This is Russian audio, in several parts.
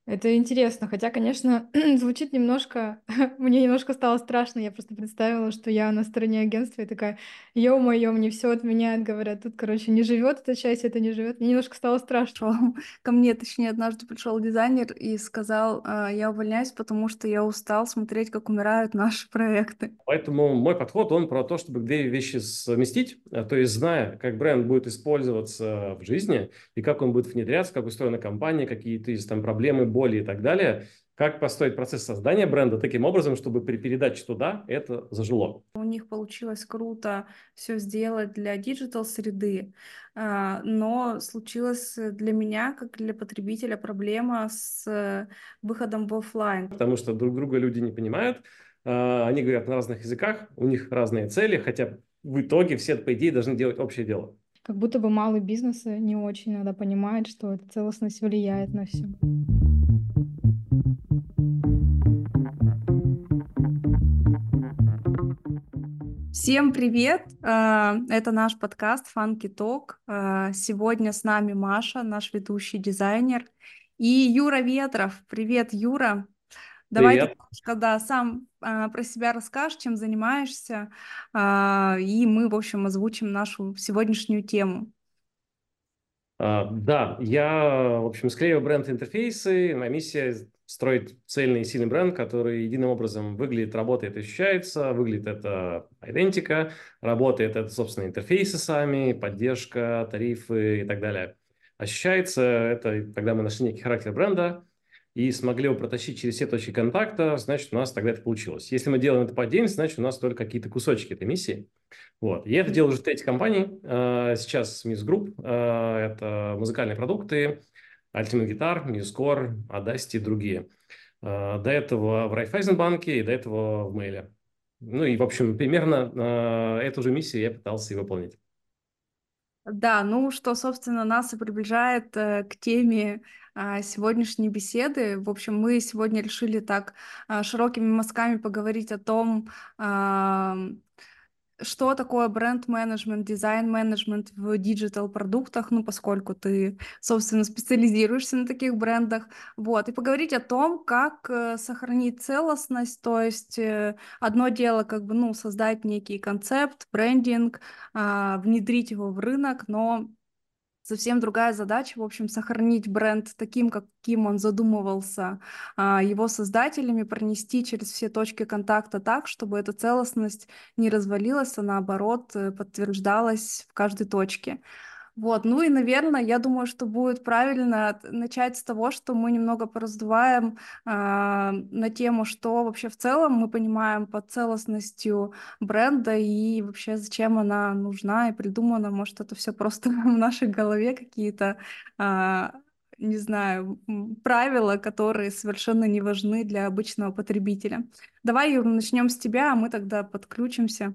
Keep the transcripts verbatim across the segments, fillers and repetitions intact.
Это интересно, хотя, конечно, звучит немножко, мне немножко стало страшно, я просто представила, что я на стороне агентства и такая, ё-моё, мне все отменяют, говорят, тут, короче, не живет эта часть, это не живет. Мне немножко стало страшно. Пришел ко мне, точнее, однажды пришел дизайнер и сказал, «А, я увольняюсь, потому что я устал смотреть, как умирают наши проекты». Поэтому мой подход, он про то, чтобы две вещи совместить, а, то есть зная, как бренд будет использоваться в жизни и как он будет внедряться, как устроена компания, какие-то есть там проблемы, боли и так далее, как построить процесс создания бренда таким образом, чтобы при передаче туда это зажило. У них получилось круто все сделать для диджитал-среды, а, но случилась для меня, как для потребителя, проблема с э, выходом в оффлайн. Потому что друг друга люди не понимают, а, они говорят на разных языках, у них разные цели, хотя в итоге все, по идее, должны делать общее дело. Как будто бы малый бизнес э, не очень иногда понимает, что эта целостность влияет на все. Всем привет! А, Это наш подкаст Funky Talk. А, Сегодня с нами Маша, наш ведущий дизайнер, и Юра Ветров. Привет, Юра! Давай ты Привет. немножко, да, сам а, про себя расскажешь, чем занимаешься, а, и мы, в общем, озвучим нашу сегодняшнюю тему. А, Да, я, в общем, склеиваю бренд-интерфейсы. Моя миссия — строить цельный и сильный бренд, который единым образом выглядит, работает, ощущается. Выглядит это идентика, работает это, собственно, интерфейсы сами, поддержка, тарифы и так далее. Ощущается это, когда мы нашли некий характер бренда и смогли его протащить через все точки контакта, значит, у нас тогда это получилось. Если мы делаем это по отдельности, значит, у нас только какие-то кусочки этой миссии. Вот. Я это делаю уже в третьей компании. Э, Сейчас Muse Group. э, Это музыкальные продукты, Ultimate Guitar, MuseScore, Audacity и другие. Э, До этого в Райффайзенбанке и до этого в Мейле. Ну и, в общем, примерно э, эту же миссию я пытался и выполнить. Да, ну что, собственно, нас и приближает э, к теме а, сегодняшней беседы. В общем, мы сегодня решили так а, широкими мазками поговорить о том, а, что такое бренд-менеджмент, дизайн-менеджмент в диджитал-продуктах, ну, поскольку ты, собственно, специализируешься на таких брендах, вот, и поговорить о том, как э, сохранить целостность, то есть э, одно дело, как бы, ну, создать некий концепт, брендинг, а, внедрить его в рынок, но совсем другая задача, в общем, сохранить бренд таким, каким он задумывался а, его создателями, пронести через все точки контакта так, чтобы эта целостность не развалилась, а наоборот э, подтверждалась в каждой точке. Вот, ну и, наверное, я думаю, что будет правильно от- начать с того, что мы немного пораздуваем а, на тему, что вообще в целом мы понимаем под целостностью бренда и вообще зачем она нужна и придумана. Может, это все просто в нашей голове какие-то, а, не знаю, м, правила, которые совершенно не важны для обычного потребителя. Давай, Юр, начнем с тебя, а мы тогда подключимся.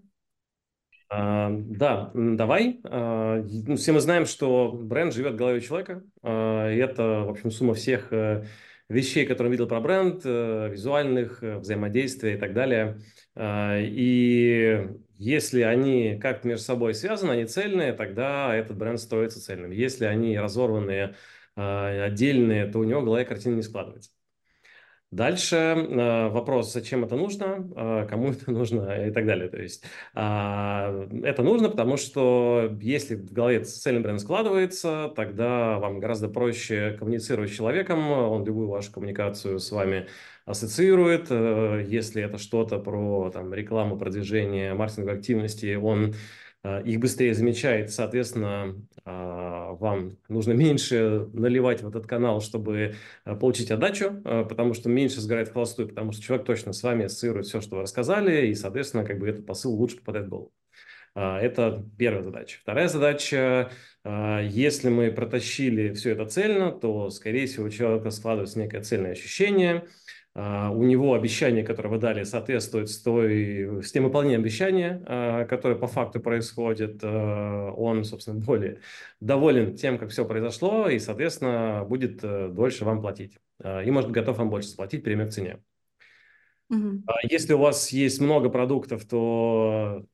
А, Да, м, давай. А, и, ну, все мы знаем, что бренд живет в голове человека. А, И это, в общем, сумма всех э, вещей, которые он видел про бренд, э, визуальных, э, взаимодействия и так далее. А, И если они как-то между собой связаны, они цельные, тогда этот бренд строится цельным. Если они разорванные, а, отдельные, то у него в голове картина не складывается. Дальше э, вопрос, зачем это нужно, э, кому это нужно и так далее. То есть а, это нужно, потому что если в голове цельный бренд складывается, тогда вам гораздо проще коммуницировать с человеком, он любую вашу коммуникацию с вами ассоциирует. Э, Если это что-то про там, рекламу, продвижение, маркетинговые активности, он э, их быстрее замечает, соответственно, а, вам нужно меньше наливать в этот канал, чтобы э, получить отдачу, э, потому что меньше сгорает в холостую, потому что человек точно с вами ассоциирует все, что вы рассказали, и, соответственно, как бы этот посыл лучше попадает в голову. А, Это первая задача. Вторая задача, а, если мы протащили все это цельно, то, скорее всего, у человека складывается некое цельное ощущение, а, у него обещание, которое вы дали, соответствует с, той, с тем выполнением обещания, а, которое по факту происходит. А, Он, собственно, более доволен тем, как все произошло, и, соответственно, будет э, дольше вам платить. А, И, может быть, готов вам больше заплатить, премию к цене. Мгм. А Если у вас есть много продуктов, то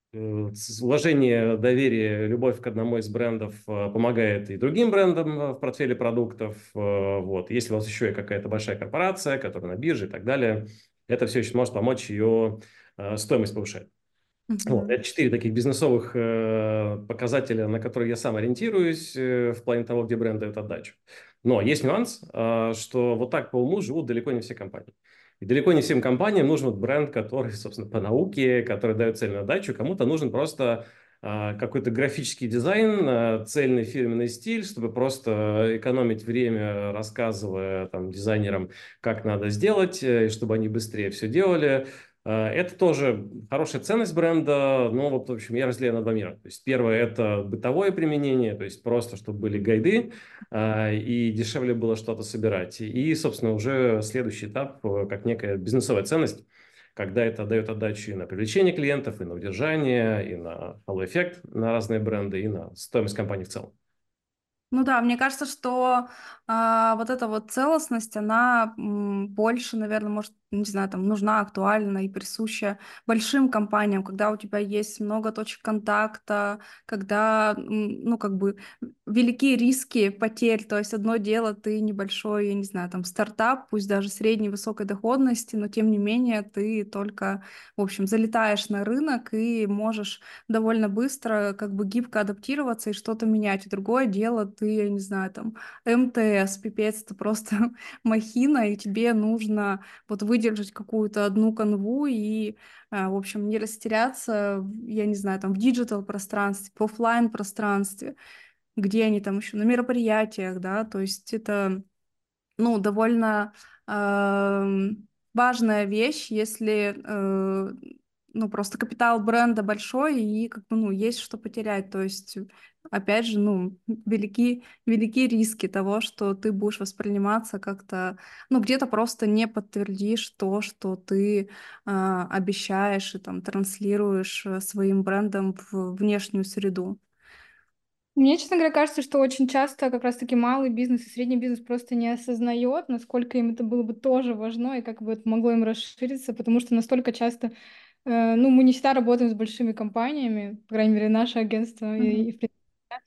э, с- уважение, доверие, любовь к одному из брендов э, помогает и другим брендам э, в портфеле продуктов. Э, Вот. Если у вас еще и какая-то большая корпорация, которая на бирже и так далее, это все еще может помочь ее э, стоимость повышать. Вот, Мгм. это четыре таких бизнесовых э, показателя, на которые я сам ориентируюсь э, в плане того, где бренд дает отдачу. Но есть нюанс, э, что вот так по уму живут далеко не все компании. И далеко не всем компаниям нужен вот бренд, который, собственно, по науке, который дает цельную отдачу. Кому-то нужен просто э, какой-то графический дизайн, э, цельный фирменный стиль, чтобы просто экономить время, рассказывая там, дизайнерам, как надо сделать, э, и чтобы они быстрее все делали. Э, Это тоже хорошая ценность бренда, но вот, в общем, я разделяю на два мира. То есть первое – это бытовое применение, то есть просто, чтобы были гайды, э, и дешевле было что-то собирать. И, собственно, уже следующий этап, э, как некая бизнесовая ценность, когда это дает отдачу и на привлечение клиентов, и на удержание, и на halo-эффект на разные бренды, и на стоимость компании в целом. Ну да, мне кажется, что а, вот эта вот целостность, она м, больше, наверное, может, не знаю, там нужна, актуальна и присуща большим компаниям, когда у тебя есть много точек контакта, когда, м, ну, как бы великие риски потерь, то есть одно дело, ты небольшой, я не знаю, там стартап, пусть даже средней высокой доходности, но тем не менее ты только, в общем, залетаешь на рынок и можешь довольно быстро, как бы гибко адаптироваться и что-то менять. И другое дело, ты, я не знаю, там, МТС, пипец, это просто махина, и тебе нужно вот выдержать какую-то одну канву и, а, в общем, не растеряться, в- я не знаю, там, в диджитал пространстве, в оффлайн пространстве, где они там еще на мероприятиях, да, то есть это ну, довольно ам, важная вещь, если, э, ну, просто капитал бренда большой и как бы, ну, есть что потерять. То есть, опять же, ну, велики, велики риски того, что ты будешь восприниматься как-то, ну, где-то просто не подтвердишь то, что ты а, обещаешь и там транслируешь э, своим брендом в внешнюю среду. Мне, честно говоря, кажется, что очень часто как раз-таки малый бизнес и средний бизнес просто не осознает, насколько им это было бы тоже важно и как бы это могло им расшириться, потому что настолько часто, э, ну, мы не всегда работаем с большими компаниями, по крайней мере, наше агентство Мгм. и, и в принципе,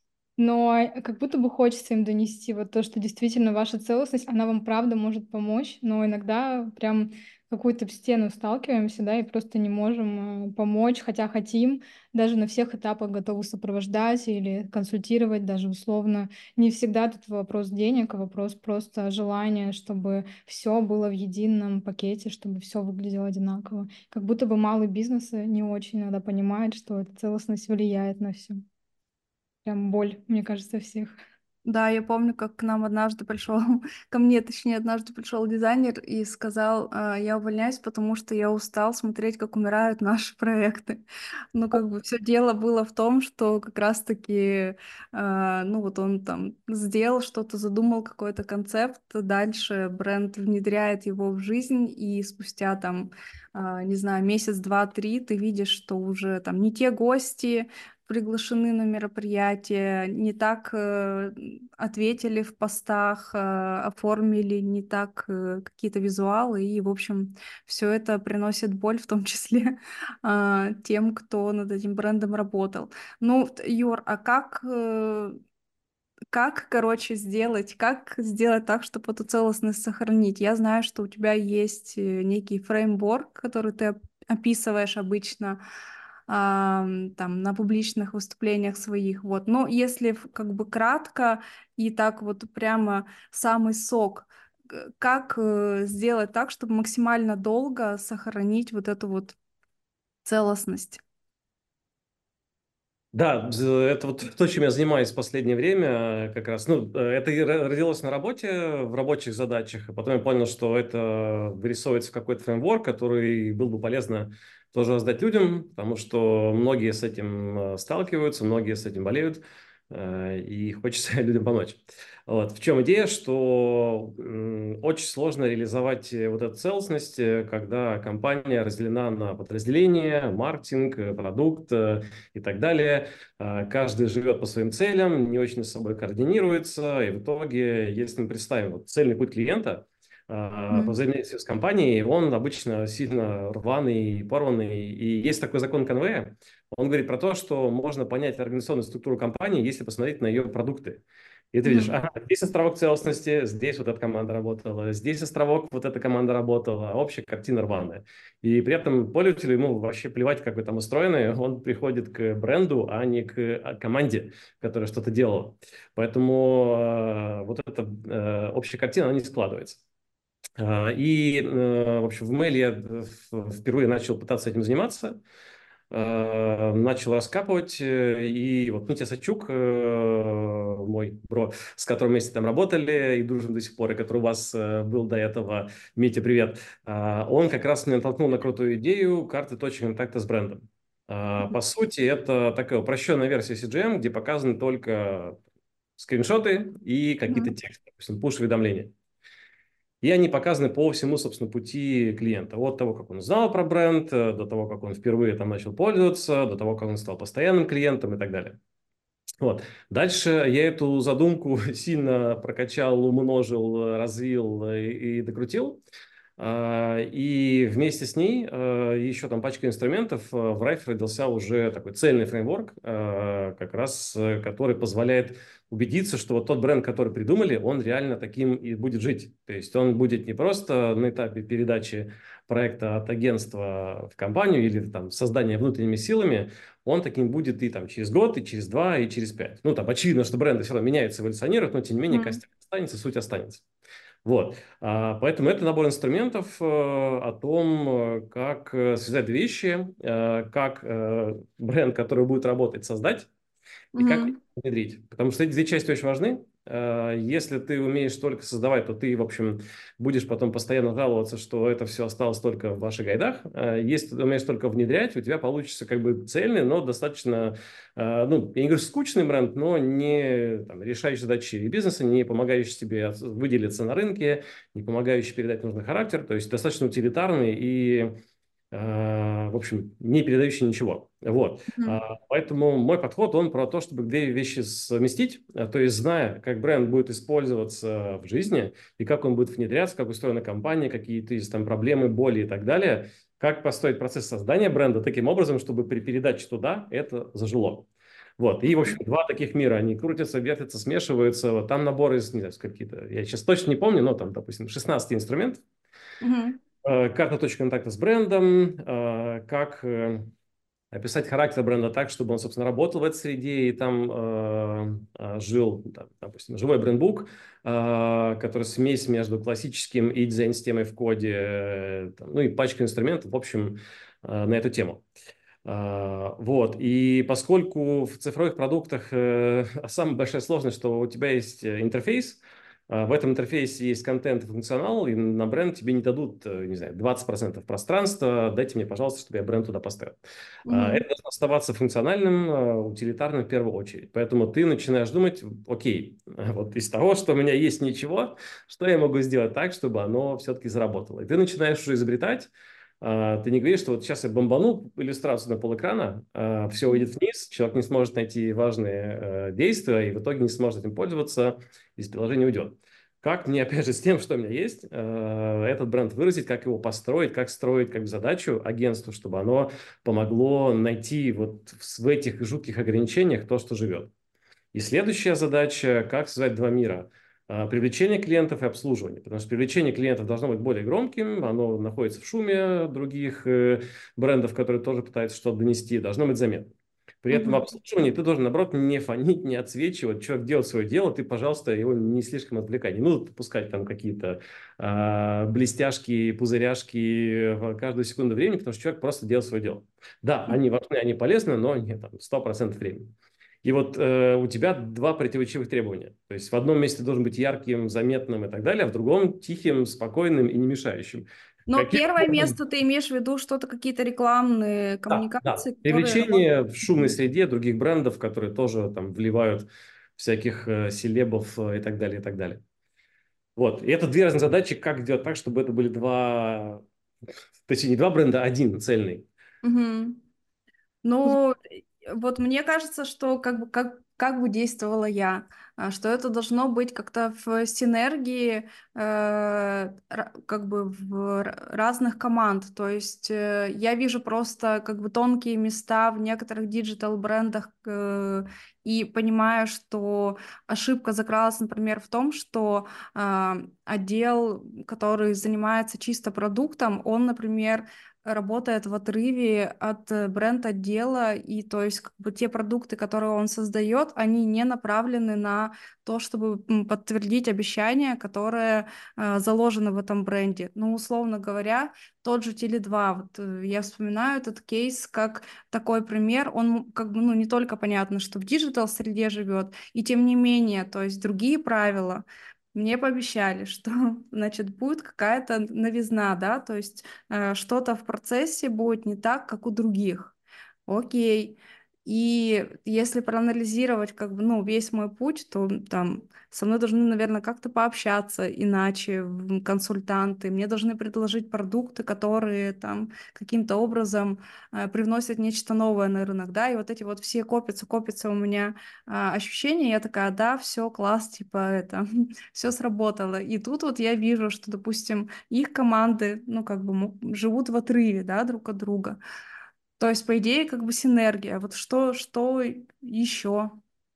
но э, как будто бы хочется им донести вот то, что действительно ваша целостность, она вам правда может помочь, но иногда прям в какую-то стену сталкиваемся, да, и просто не можем э, помочь, хотя хотим, даже на всех этапах готовы сопровождать или консультировать, даже условно. Не всегда тут вопрос денег, а вопрос просто желания, чтобы все было в едином пакете, чтобы все выглядело одинаково. Как будто бы малый бизнес э, не очень иногда понимает, что эта целостность влияет на все. Прям боль, мне кажется, всех. Да, я помню, как к нам однажды пришел, ко мне, точнее, однажды пришел дизайнер и сказал, «А, я увольняюсь, потому что я устал смотреть, как умирают наши проекты». Ну, как бы все дело было в том, что как раз-таки, а, ну, вот он там сделал что-то, задумал какой-то концепт, дальше бренд внедряет его в жизнь, и спустя там, а, не знаю, месяц, два, три, ты видишь, что уже там не те гости, приглашены на мероприятие, не так э, ответили в постах, э, оформили не так э, какие-то визуалы, и, в общем, все это приносит боль, в том числе а, тем, кто над этим брендом работал. Ну, т- Юр, а как, э, как, короче, сделать, как сделать так, чтобы эту целостность сохранить? Я знаю, что у тебя есть э, некий фреймворк, который ты оп- описываешь обычно ам, там на публичных выступлениях своих, вот. Но если в- как бы кратко и так вот прямо самый сок, к- как э, сделать так, чтобы максимально долго сохранить вот эту вот целостность? Да, з- это вот то, чем я занимаюсь в последнее время, э, как раз. Ну, э, это и ро- родилось на работе, в рабочих задачах, а потом я понял, что это вырисовывается в какой-то фреймворк, который был бы полезно тоже раздать людям, потому что многие с этим э, сталкиваются, многие с этим болеют, э, и хочется людям помочь. Вот. В чем идея, что м, очень сложно реализовать э, вот эту целостность, э, когда компания разделена на подразделения, маркетинг, э, продукт, э, и так далее. А, Каждый живет по своим целям, не очень с собой координируется, и в итоге, если мы представим вот цельный путь клиента, по Мгм. взаимодействию с компанией, он обычно сильно рваный, порванный. И есть такой закон Конвея. Он говорит про то, что можно понять организационную структуру компании, если посмотреть на ее продукты. И ты видишь, Мгм. ага, здесь островок целостности, здесь вот эта команда работала, здесь островок, вот эта команда работала, а общая картина рваная. И при этом пользователю ему вообще плевать, как вы там устроены, он приходит к бренду, а не к а, команде, которая что-то делала. Поэтому э, вот эта э, общая картина, она не складывается. А, И, э, в общем, в Mail я э, в- впервые начал пытаться этим заниматься, э, начал раскапывать, э, и вот Митя Сачук, э, мой бро, с которым вместе там работали и дружим до сих пор, и который у вас э, был до этого, Митя, привет, а, он как раз меня натолкнул на крутую идею карты точек контакта с брендом. А, По сути, это такая упрощенная версия си джи эм, где показаны только скриншоты и какие-то Мгм. тексты, допустим, push-уведомления. И они показаны по всему, собственно, пути клиента. От того, как он узнал про бренд, э, до того, как он впервые там начал пользоваться, до того, как он стал постоянным клиентом и так далее. Вот. Дальше я эту задумку сильно прокачал, умножил, развил э, и, и докрутил. А, И вместе с ней э, еще там пачка инструментов. э, В Rife родился уже такой цельный фреймворк, э, как раз э, который позволяет убедиться, что вот тот бренд, который придумали, он реально таким и будет жить. То есть он будет не просто на этапе передачи проекта от агентства в компанию или там создания внутренними силами, он таким будет и там через год, и через два, и через пять. Ну, там очевидно, что бренды все равно меняются, эволюционируют, но тем не менее Мгм. костяк останется, суть останется. Вот. А, Поэтому это набор инструментов э, о том, э, как э, связать две вещи, э, как э, бренд, который будет работать, создать, и как Мгм. внедрить. Потому что эти две части очень важны. Э, Если ты умеешь только создавать, то ты, в общем, будешь потом постоянно жаловаться, что это все осталось только в ваших гайдах. Э, Если ты умеешь только внедрять, у тебя получится как бы цельный, но достаточно, э, ну, я не говорю скучный бренд, но не там, решающий задачи бизнеса, не помогающий тебе от- выделиться на рынке, не помогающий передать нужный характер, то есть достаточно утилитарный и э, в общем, не передающий ничего. Вот. Мгм. А, Поэтому мой подход, он про то, чтобы две вещи совместить, а, то есть зная, как бренд будет использоваться в жизни и как он будет внедряться, как устроена компания, какие-то есть там проблемы, боли и так далее, как построить процесс создания бренда таким образом, чтобы при передаче туда это зажило. Вот. И, в общем, два таких мира, они крутятся, вертятся, смешиваются. Вот там набор из, не знаю, какие-то, я сейчас точно не помню, но там, допустим, шестнадцать инструментов. Мгм. Э, Карта точек контакта с брендом, э, как э, описать характер бренда так, чтобы он, собственно, работал в этой среде и там э, э, жил, там, допустим, живой брендбук, э, который смесь между классическим и дизайн-системой в коде, э, там, ну и пачка инструментов, в общем, э, на эту тему. А, Вот. И поскольку в цифровых продуктах э, самая большая сложность, что у тебя есть э, интерфейс, а, в этом интерфейсе есть контент и функционал, и на бренд тебе не дадут, э, не знаю, двадцать процентов пространства, дайте мне, пожалуйста, чтобы я бренд туда поставил. А, Мгм. Это должно оставаться функциональным, э, утилитарным в первую очередь. Поэтому ты начинаешь думать, окей, вот из того, что у меня есть ничего, что я могу сделать так, чтобы оно все-таки заработало. И ты начинаешь уже изобретать. А, Ты не говоришь, что вот сейчас я бомбану иллюстрацию на полэкрана, все уйдет вниз, человек не сможет найти важные э, действия и в итоге не сможет этим пользоваться, из приложения уйдет. Как мне, опять же, с тем, что у меня есть, э, этот бренд выразить, как его построить, как строить как бы задачу агентству, чтобы оно помогло найти вот в в этих жутких ограничениях то, что живет. И следующая задача, как связать два мира. А, Привлечение клиентов и обслуживание. Потому что привлечение клиентов должно быть более громким, оно находится в шуме других э, брендов, которые тоже пытаются что-то донести, должно быть заметно. При этом в Мгм. обслуживании ты должен, наоборот, не фонить, не отсвечивать. Человек делает свое дело, ты, пожалуйста, его не слишком отвлекай. Не нужно пускать там какие-то а, блестяшки, пузыряшки в каждую секунду времени, потому что человек просто делает свое дело. Да, они важны, они полезны, но не там сто процентов времени. И вот э, у тебя два противоречивых требования. То есть в одном месте должен быть ярким, заметным и так далее, а в другом тихим, спокойным и не мешающим. Но Каким первое образом? место ты имеешь в виду что-то, какие-то рекламные Да, да. коммуникации, которые работают? Привлечение в шумной среде других брендов, которые тоже там вливают всяких э, селебов э, и так далее, и так далее. Вот. И это две разные задачи, как сделать так, чтобы это были два, точнее, не два бренда, а один цельный. Мгм. Ну, э, вот мне кажется, что как бы как как бы действовала я, а, что это должно быть как-то в синергии, э, ра- как бы в р- разных команд. То есть э, я вижу просто как бы тонкие места в некоторых диджитал-брендах, э, и понимаю, что ошибка закралась, например, в том, что а, отдел, который занимается чисто продуктом, он, например, работает в отрыве от э, бренд-отдела, и то есть как бы те продукты, которые он создает, они не направлены на то, чтобы м, подтвердить обещания, которые э, заложены в этом бренде. Ну, условно говоря, тот же Теле два, вот э, я вспоминаю этот кейс как такой пример, он м, как бы, ну, не только понятно, что в диджитал-среде живет, и тем не менее, то есть другие правила, мне пообещали, что, значит, будет какая-то новизна, да, то есть э, что-то в процессе будет не так, как у других. Окей. И если проанализировать как бы, ну, весь мой путь, то там со мной должны, наверное, как-то пообщаться иначе м, консультанты. Мне должны предложить продукты, которые там каким-то образом э, привносят нечто новое на рынок, да, и вот эти вот все копятся, копятся у меня а, ощущения, я такая, да, все, класс, типа это, все сработало. И тут вот я вижу, что, допустим, их команды, ну, как бы м- живут в отрыве, да, друг от друга. То есть, по идее, как бы синергия. Вот что, что еще?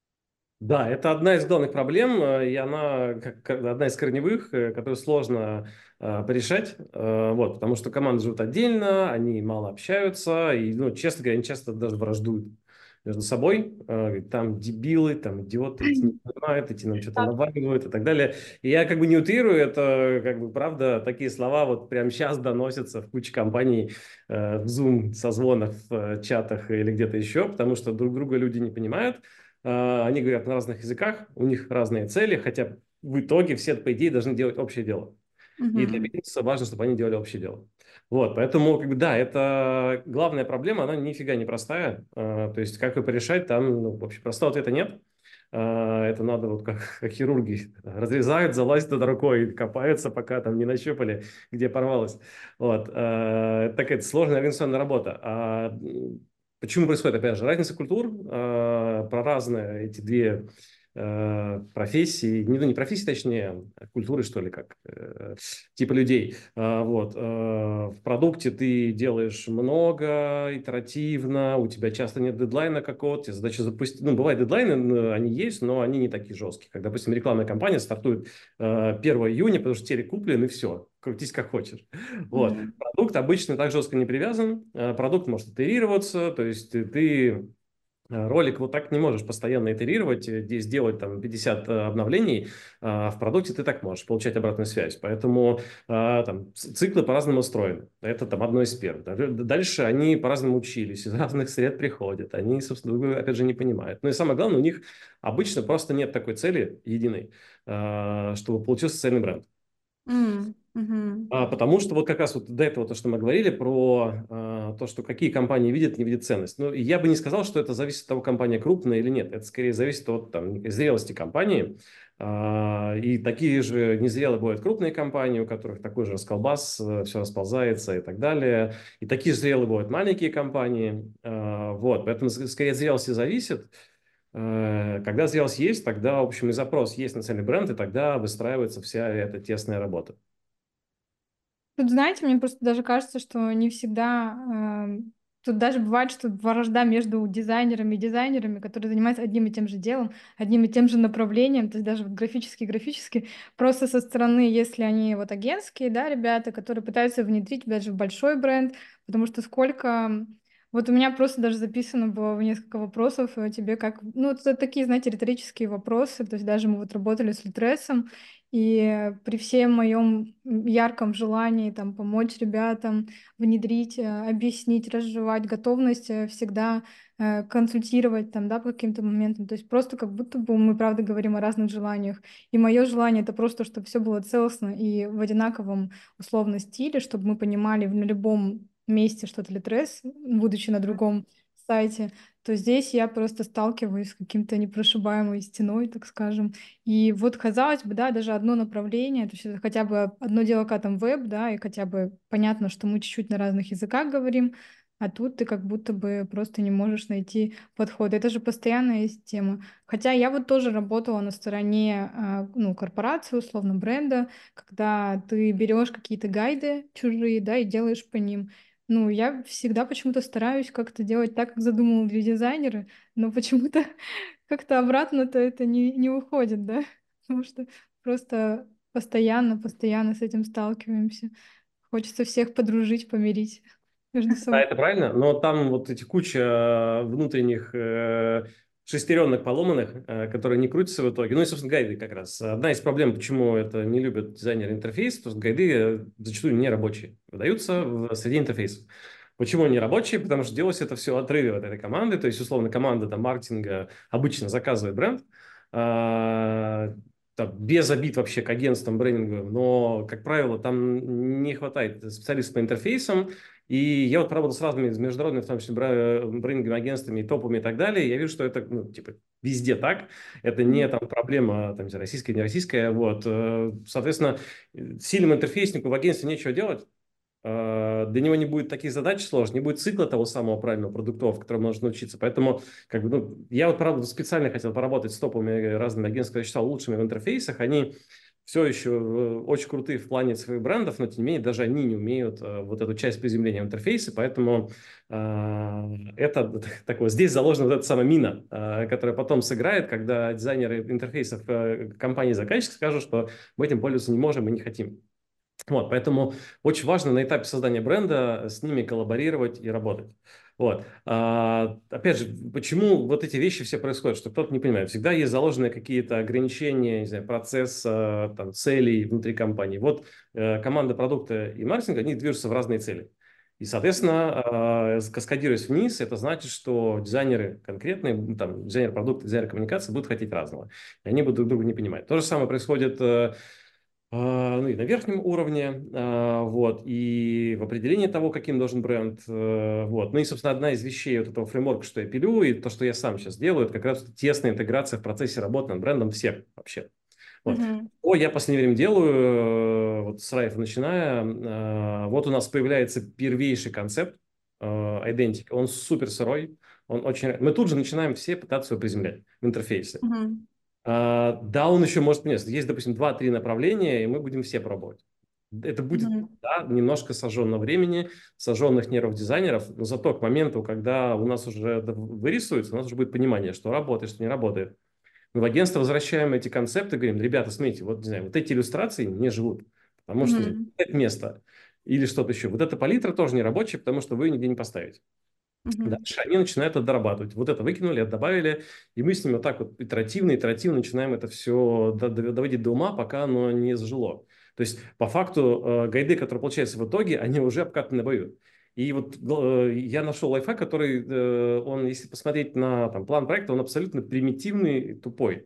Да, это одна из главных проблем, э, и она как, как одна из корневых, э, которую сложно э, порешать, э, вот, потому что команды живут отдельно, они мало общаются, и, ну, честно говоря, они часто даже враждуют между собой. Э, говорит, там дебилы, там идиоты, эти не понимают, эти нам что-то наваливают и так далее. И я как бы не утрирую, это как бы правда, такие слова вот прямо сейчас доносятся в куче компаний, э, в Zoom, созвонах, в э, чатах или где-то еще, потому что друг друга люди не понимают. А, Они говорят на разных языках, у них разные цели, хотя в итоге все, по идее, должны делать общее дело. И для Мгм. бизнеса важно, чтобы они делали общее дело. Вот, поэтому, как бы, да, это главная проблема, она нифига не простая. А, То есть, как ее порешать, там, ну, вообще простого ответа нет. А, Это надо вот как, как хирурги разрезают, залазят туда рукой, копаются, пока там не нащупали, где порвалось. Вот. а, Это такая сложная организационная работа. А м, почему происходит, опять же, разница культур, а, про разные эти две э, профессии, не, ну, не профессии, точнее, а культуры, что ли, как э, типа людей. А, Вот. э, В продукте ты делаешь много, итеративно, у тебя часто нет дедлайна какого-то, тебе задача запустить. Ну, бывают дедлайны, но они есть, но они не такие жесткие. Как, допустим, рекламная кампания стартует э, первого июня, потому что телек куплен, и все. Крутись как хочешь. Вот. Мгм. Продукт обычно так жестко не привязан. Э, Продукт может итерироваться, то есть ты, ты Э, ролик вот так не можешь постоянно итерировать, э, здесь сделать там пятьдесят э, обновлений, а в продукте ты так можешь получать обратную связь. Поэтому а, там ц- циклы по-разному устроены. Это там одно из первых. Даль- Дальше они по-разному учились, из разных сред приходят. Они, собственно, друг друга, опять же, не понимают. Ну и самое главное, у них обычно просто нет такой цели единой, а, чтобы получился цельный бренд. М, мгм. А, Потому что вот как раз вот до этого то, что мы говорили про а, то, что какие компании видят, не видят ценность. Ну, я бы не сказал, что это зависит от того, компания крупная или нет. Это скорее зависит от там, зрелости компании. А, И такие же незрелые бывают крупные компании, у которых такой же расколбас, все расползается и так далее. И такие же зрелые бывают маленькие компании. А, Вот, поэтому с- скорее от зрелости зависит. Э, Когда зрелость есть, тогда, в общем, и запрос есть на цельный бренд, и тогда выстраивается вся эта тесная работа. Тут, знаете, мне просто даже кажется, что не всегда... эм, Тут даже бывает, что вражда между дизайнерами и дизайнерами, которые занимаются одним и тем же делом, одним и тем же направлением, то есть даже вот графически-графически, просто со стороны, если они вот агентские, да, ребята, которые пытаются внедрить даже в большой бренд, потому что сколько... Вот у меня просто даже записано было в несколько вопросов э, тебе, как... Ну, это такие, знаете, риторические вопросы, то есть даже мы вот работали с Литресом, и при всем моем ярком желании там помочь ребятам внедрить, э, объяснить, разжевать, готовность э, всегда э, консультировать там, да, по каким-то моментам. То есть просто как будто бы мы, правда, говорим о разных желаниях. И мое желание это просто, чтобы все было целостно и в одинаковом условно стиле, чтобы мы понимали на любом месте, что это Литрес, будучи на другом сайте, то здесь я просто сталкиваюсь с каким-то непрошибаемой стеной, так скажем. И вот, казалось бы, да, даже одно направление, то есть это хотя бы одно дело, когда там веб, да, и хотя бы понятно, что мы чуть-чуть на разных языках говорим, а тут ты как будто бы просто не можешь найти подход. Это же постоянная есть тема. Хотя я вот тоже работала на стороне, а, ну, корпорации, условно, бренда, когда ты берешь какие-то гайды чужие, да, и делаешь по ним. Ну, я всегда почему-то стараюсь как-то делать так, как задумал для дизайнера, но почему-то как-то обратно-то это не, не уходит, да? Потому что просто постоянно, постоянно с этим сталкиваемся. Хочется всех подружить, помирить между Да, собой. это правильно, но там вот эти куча э, внутренних э, шестеренок поломанных, э, которые не крутятся в итоге. Ну и, собственно, гайды как раз. Одна из проблем, почему это не любят дизайнеры интерфейса, потому что гайды э, зачастую не рабочие, выдаются в среде интерфейсов. Почему они рабочие? Потому что делалось это все отрыве от этой команды, то есть, условно, команда там, маркетинга обычно заказывает бренд, а, там, без обид вообще к агентствам брендинговым, но, как правило, там не хватает специалистов по интерфейсам. И я вот поработал с разными международными, в том числе бра- брендинговыми агентствами, топами и так далее. Я вижу, что это, ну, типа, везде так. Это не там проблема там, не знаю, российская, не российская. Вот. Э, Соответственно, э, сильному интерфейснику в агентстве нечего делать. Э, Для него не будет таких задач сложных, не будет цикла того самого правильного продуктового, которому нужно научиться. Поэтому как бы, ну, я вот, правда, специально хотел поработать с топовыми разными агентствами, которые я считал лучшими в интерфейсах. Они все еще э, очень крутые в плане своих брендов, но тем не менее даже они не умеют э, вот эту часть приземления в интерфейсе, поэтому э, это такое, здесь заложена вот эта самая мина, э, которая потом сыграет, когда дизайнеры интерфейсов э, компании-заказчик скажут, что мы этим пользоваться не можем и не хотим. Вот, поэтому очень важно на этапе создания бренда с ними коллаборировать и работать. Вот. А, опять же, почему вот эти вещи все происходят, что кто-то не понимает. Всегда есть заложенные какие-то ограничения, не знаю, процесса, там, целей внутри компании. Вот э, команда продукта и маркетинга, они движутся в разные цели. И, соответственно, э, каскадируясь вниз, это значит, что дизайнеры конкретные, ну, там, дизайнер продукта, дизайнер коммуникации будут хотеть разного. И они будут друг друга не понимать. То же самое происходит э, а, ну и на верхнем уровне, а, вот, и в определении того, каким должен бренд, э, вот. Ну и, собственно, одна из вещей вот этого фреймворка, что я пилю, и то, что я сам сейчас делаю, это как раз тесная интеграция в процессе работы над брендом всех вообще. Вот. Мгм. О, я в последнее время делаю, э, вот с Райфа начиная, а, вот у нас появляется первейший концепт, э, Identity, он супер сырой, он очень... Мы тут же начинаем все пытаться его приземлять в интерфейсе. Мгм. А, да, он еще может меняться. Есть, допустим, два-три направления, и мы будем все пробовать. Это будет, Мгм. да, немножко сожженного времени, сожженных нервов дизайнеров, но зато к моменту, когда у нас уже это вырисуется, у нас уже будет понимание, что работает, что не работает. Мы в агентство возвращаем эти концепты, говорим: ребята, смотрите, вот, не знаю, вот эти иллюстрации не живут, потому что, не знаю, Мгм. нет места или что-то еще. Вот эта палитра тоже не рабочая, потому что вы ее нигде не поставите. Мгм. Дальше они начинают это дорабатывать. Вот это выкинули, это добавили, и мы с ними вот так вот итеративно, итеративно начинаем это все доводить до ума, пока оно не зажило. То есть, по факту, э, гайды, которые получаются в итоге, они уже обкатаны на бою. И вот э, я нашел лайфхак, который, э, он, если посмотреть на там, план проекта, он абсолютно примитивный, тупой.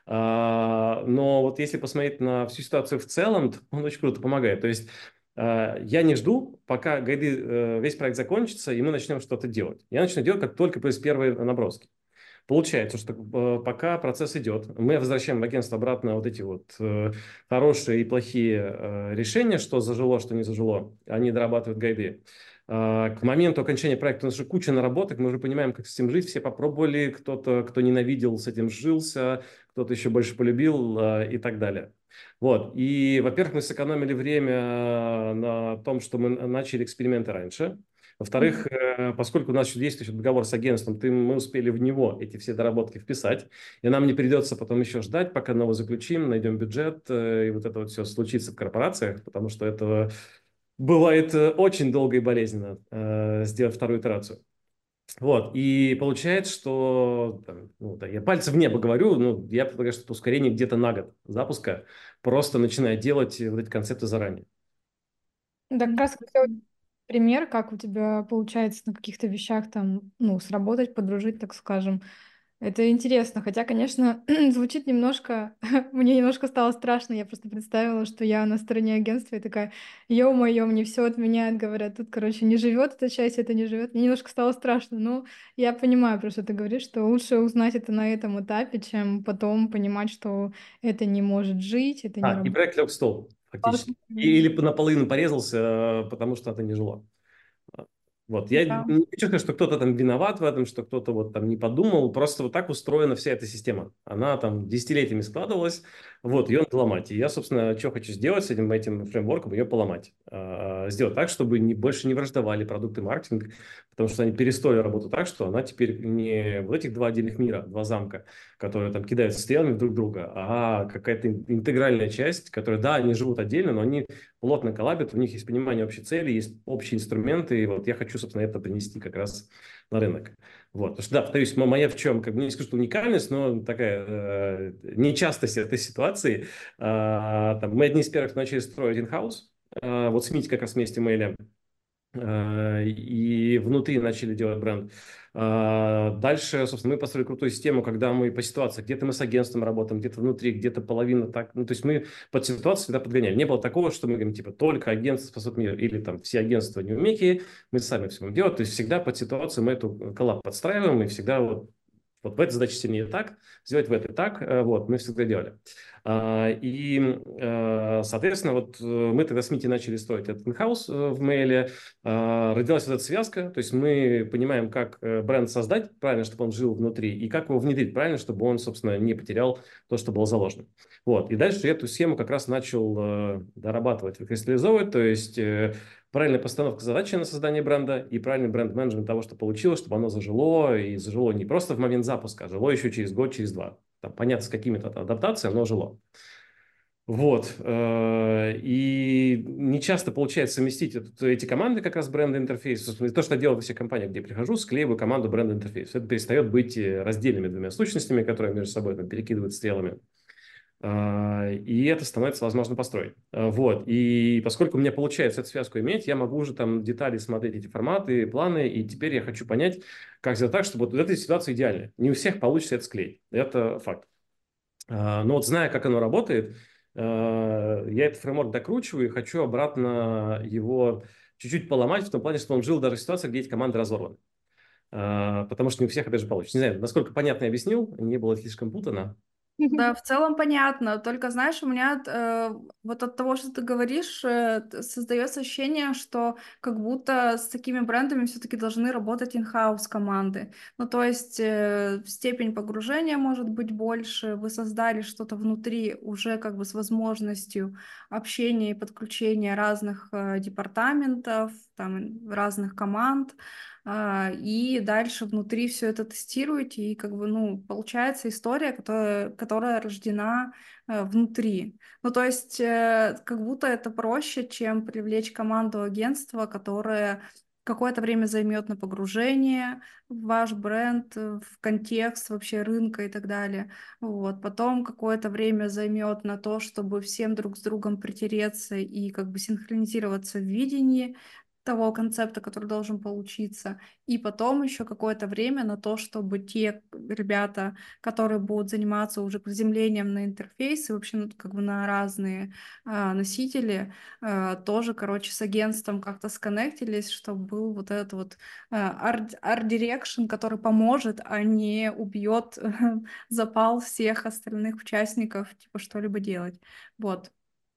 А, но вот если посмотреть на всю ситуацию в целом, то он очень круто помогает. То есть, э, я не жду, пока гайды, э, весь проект закончится, и мы начнем что-то делать. Я начну делать, как только появятся первые наброски. Получается, что э, пока процесс идет, мы возвращаем в агентство обратно вот эти вот э, хорошие и плохие э, решения, что зажило, что не зажило. Они дорабатывают гайды. А, К моменту окончания проекта у нас уже куча наработок, мы уже понимаем, как с этим жить. Все попробовали, кто-то, кто ненавидел, с этим сжился, кто-то еще больше полюбил э, и так далее. Вот. И, во-первых, мы сэкономили время на том, что мы начали эксперименты раньше. Во-вторых, Мгм. э, поскольку у нас еще действует договор с агентством, ты, мы успели в него эти все доработки вписать, и нам не придется потом еще ждать, пока новый заключим, найдем бюджет, э, и вот это вот все случится в корпорациях, потому что это бывает э, очень долго и болезненно э, сделать вторую итерацию. Вот, и получается, что, там, ну, да, я пальцем в небо говорю, ну, я предполагаю, что это ускорение где-то на год запуска, просто начиная делать вот эти концепты заранее. Да, как раз хотела пример, как у тебя получается на каких-то вещах там, ну, сработать, подружить, так скажем. Это интересно, хотя, конечно, звучит немножко, мне немножко стало страшно, я просто представила, что я на стороне агентства и такая, ё-моё, мне все отменяют, говорят, тут, короче, не живет эта часть, это не живет. Мне немножко стало страшно, но я понимаю, про что ты говоришь, что лучше узнать это на этом этапе, чем потом понимать, что это не может жить, это не А, и работает. проект лег в стол, фактически. И- Или наполовину порезался, э, потому что это не жило. Вот, я Да. не хочу сказать, что кто-то там виноват в этом, что кто-то вот там не подумал, просто вот так устроена вся эта система. Она там десятилетиями складывалась, вот, ее надо ломать. И я, собственно, что хочу сделать с этим, этим фреймворком, ее поломать. А, сделать так, чтобы не, больше не враждовали продукты маркетинг, потому что они перестроили работу так, что она теперь не в этих два отдельных мира, два замка, которые там кидаются стрелами друг друга, а какая-то интегральная часть, которая, да, они живут отдельно, но они плотно коллабят, у них есть понимание общей цели, есть общие инструменты, и вот я хочу, собственно, это принести как раз на рынок. Вот. Потому что, да, повторюсь, моя в чем, как бы, не скажу, что уникальность, но такая э, нечастость этой ситуации. А, там, мы одни из первых начали строить in-house, а, вот с Мити как раз вместе мейли, и внутри начали делать бренд. Дальше, собственно, мы построили крутую систему, когда мы по ситуации, где-то мы с агентством работаем, где-то внутри, где-то половина так. Ну, то есть мы под ситуацию всегда подгоняли. Не было такого, что мы говорим, типа, только агентство спасет мир, или там все агентства неумехи, мы сами все будем делать. То есть всегда под ситуацию мы эту коллаб подстраиваем, и всегда вот вот в этой задаче сильнее так, сделать в этой так, вот, мы всегда делали. И, соответственно, вот мы тогда с Мити начали строить этот инхаус в мейле, родилась вот эта связка, то есть мы понимаем, как бренд создать правильно, чтобы он жил внутри, и как его внедрить правильно, чтобы он, собственно, не потерял то, что было заложено. Вот, и дальше эту схему как раз начал дорабатывать, выкристаллизовывать, то есть правильная постановка задачи на создание бренда и правильный бренд-менеджмент того, что получилось, чтобы оно зажило, и зажило не просто в момент запуска, а жило еще через год, через два. Там, понятно, с какими-то адаптациями, но жило. Вот. И не часто получается совместить эти команды, как раз бренд-интерфейс. То, что я делаю во всех компаниях, где я прихожу, склеиваю команду бренд-интерфейс. Это перестает быть раздельными двумя сущностями, которые между собой там, перекидывают стрелами. И это становится возможно построить. Вот. И поскольку у меня получается эту связку иметь, я могу уже там детали смотреть эти форматы, планы, и теперь я хочу понять, как сделать так, чтобы вот эта ситуация идеальная. Не у всех получится это склеить. Это факт. Но вот зная, как оно работает, я этот фреймворк докручиваю и хочу обратно его чуть-чуть поломать, в том плане, что он жил даже в ситуации, где эти команды разорваны. Потому что не у всех это же получится. Не знаю, насколько понятно я объяснил, не было слишком путано. Да, в целом понятно. Только, знаешь, у меня э, вот от того, что ты говоришь, э, т- создается ощущение, что как будто с такими брендами все-таки должны работать in-house команды. Ну, то есть э, степень погружения может быть больше, вы создали что-то внутри уже как бы с возможностью общения и подключения разных э, департаментов, там, разных команд. А, и дальше внутри все это тестируете, и как бы, ну, получается история, которая, которая рождена э, внутри. Ну, то есть э, как будто это проще, чем привлечь команду агентства, которая какое-то время займет на погружение в ваш бренд, э, в контекст вообще рынка и так далее. Вот. Потом какое-то время займет на то, чтобы всем друг с другом притереться и как бы синхронизироваться в видении того концепта, который должен получиться, и потом еще какое-то время на то, чтобы те ребята, которые будут заниматься уже приземлением на интерфейсы, вообще ну, как бы на разные а, носители, а, тоже, короче, с агентством как-то сконнектились, чтобы был вот этот вот а, art, art direction, который поможет, а не убьет запал всех остальных участников, типа что-либо делать. Вот.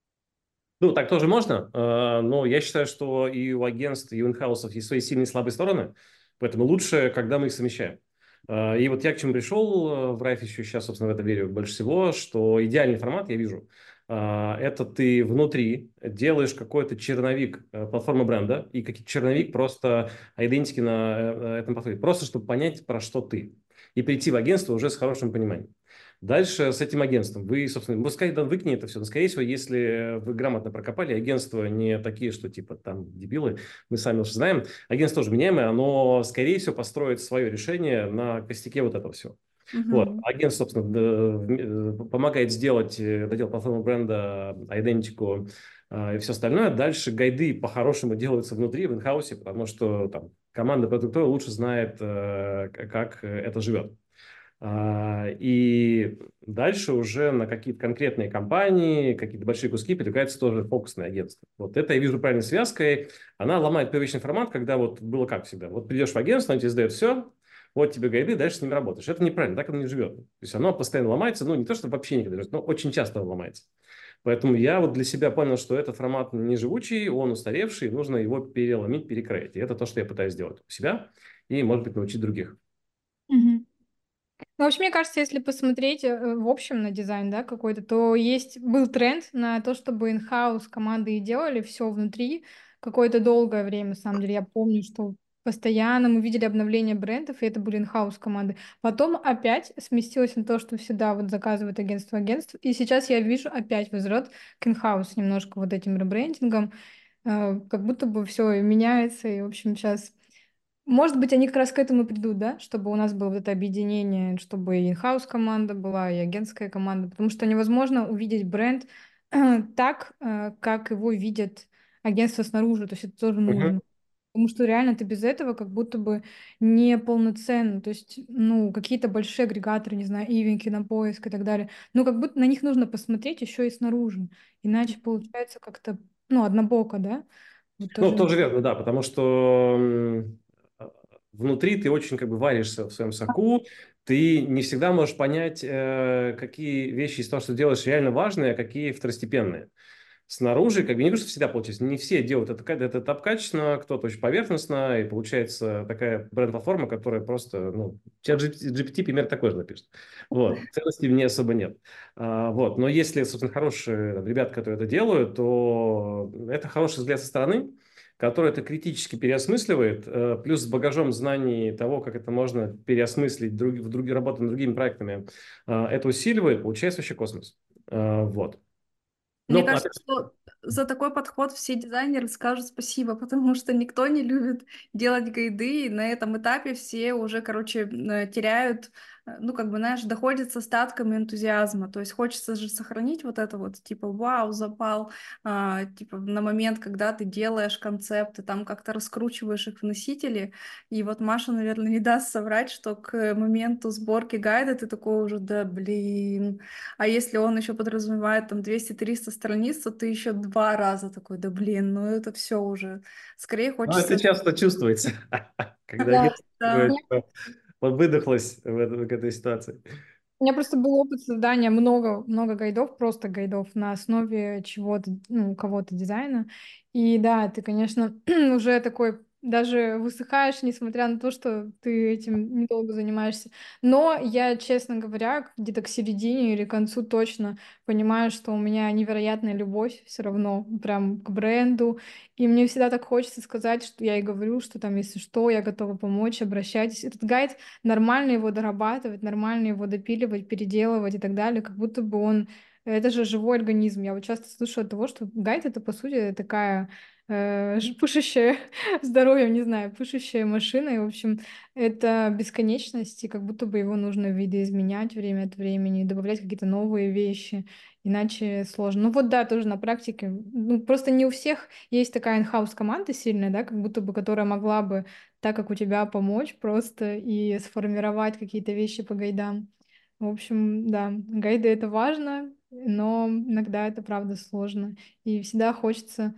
Ну, так тоже можно, э, но я считаю, что и у агентств, и у инхаусов есть свои сильные и слабые стороны, поэтому лучше, когда мы их совмещаем. Э, И вот я к чему пришел э, в Райф еще сейчас, собственно, в это верю больше всего, что идеальный формат я вижу. э, Это ты внутри делаешь какой-то черновик э, платформы бренда и какой-то черновик просто идентики на э, этом платформе, просто чтобы понять, про что ты, и прийти в агентство уже с хорошим пониманием. Дальше с этим агентством. Вы, собственно, пускай да, выкини это все. Но, скорее всего, если вы грамотно прокопали, агентства не такие, что типа там дебилы, мы сами уже знаем. Агентство тоже меняемое, оно, скорее всего, построит свое решение на костяке вот этого всего. Вот. Мгм. Агентство, собственно, д- д- помогает сделать, э, доделать платформу бренда, идентику э, и все остальное. Дальше гайды по-хорошему делаются внутри, в инхаусе, потому что там команда продуктовая лучше знает, э, как это живет. А, И дальше уже на какие-то конкретные компании, какие-то большие куски переключается тоже фокусное агентство. Вот это я вижу правильной связкой. Она ломает привычный формат, когда вот было как всегда. Вот придешь в агентство, он тебе сдает все, вот тебе гайды, дальше с ними работаешь. Это неправильно, так оно не живет. То есть оно постоянно ломается, ну не то, что вообще никогда не живет, но очень часто оно ломается. Поэтому я вот для себя понял, что этот формат не живучий, он устаревший, нужно его переломить, перекроить. И это то, что я пытаюсь сделать у себя и, может быть, научить других. Мгм. Ну, вообще, мне кажется, если посмотреть э, в общем на дизайн, да, какой-то, то есть был тренд на то, чтобы in-house команды и делали все внутри какое-то долгое время, на самом деле. Я помню, что постоянно мы видели обновления брендов, и это были in-house команды. Потом опять сместилось на то, что всегда вот заказывают агентство агентств. И сейчас я вижу опять возврат к in-house немножко вот этим ребрендингом. Э, Как будто бы все меняется, и, в общем, сейчас может быть, они как раз к этому придут, да, чтобы у нас было вот это объединение, чтобы и in-house команда была, и агентская команда, потому что невозможно увидеть бренд так, э, как его видят агентства снаружи, то есть это тоже нужно. Потому что реально ты без этого как будто бы не полноценно. То есть, ну, какие-то большие агрегаторы, не знаю, Ивен, Кинопоиск и так далее. Ну, как будто на них нужно посмотреть еще и снаружи. Иначе получается как-то, ну, однобоко, да? Вот Ну, тоже. тоже верно, да, потому что м, а, внутри ты очень как бы варишься в своем соку, ты не всегда можешь понять, э, какие вещи из того, что делаешь, реально важные, а какие второстепенные. Снаружи, как бы не говорю, что всегда получается, не все делают это, ка- это так качественно, кто-то очень поверхностно, и получается такая бренд-платформа, которая просто, ну, чат Джи Пи Ти пример такой же напишет. Вот, ценностей в ней особо нет. А, вот, но если, собственно, хорошие там, ребята, которые это делают, то это хороший взгляд со стороны, который это критически переосмысливает, э, плюс с багажом знаний того, как это можно переосмыслить друг, в другие работы над другими проектами, э, это усиливает, получается вообще космос. Э, вот. Мне Ну, кажется, опять что за такой подход все дизайнеры скажут спасибо, потому что никто не любит делать гайды, и на этом этапе все уже, короче, э, теряют, э, ну, как бы, знаешь, доходят с остатками энтузиазма. То есть хочется же сохранить вот это вот, типа, вау, запал, а, типа, на момент, когда ты делаешь концепты, там как-то раскручиваешь их в носители. И вот Маша, наверное, не даст соврать, что к моменту сборки гайда ты такой уже, да, блин. А если он еще подразумевает там двести-триста страниц, то ты еще два раза такой, да блин, ну это все уже. Скорее ну, это хочется... часто чувствуется, когда Да, агентство да. уже, типа, выдохлось в, этой в этой ситуации. У меня просто был опыт создания много, много гайдов, просто гайдов на основе чего-то, ну, кого-то дизайна. И да, ты, конечно, уже такой даже высыхаешь, несмотря на то, что ты этим недолго занимаешься. Но я, честно говоря, где-то к середине или к концу точно понимаю, что у меня невероятная любовь все равно прям к бренду. И мне всегда так хочется сказать, что я и говорю, что там, если что, я готова помочь, обращайтесь. Этот гайд нормально его дорабатывать, нормально его допиливать, переделывать и так далее, как будто бы он... Это же живой организм. Я вот часто слышу от того, что гайд — это, по сути, такая э, ж- пышущая здоровьем, не знаю, пышущая машина. И, в общем, это бесконечность, и как будто бы его нужно видоизменять время от времени, добавлять какие-то новые вещи, иначе сложно. Ну вот да, тоже на практике. Ну, просто не у всех есть такая инхаус команда сильная, да, как будто бы, которая могла бы так как у тебя помочь просто и сформировать какие-то вещи по гайдам. В общем, да, гайды — это важно, но иногда это правда сложно. И всегда хочется...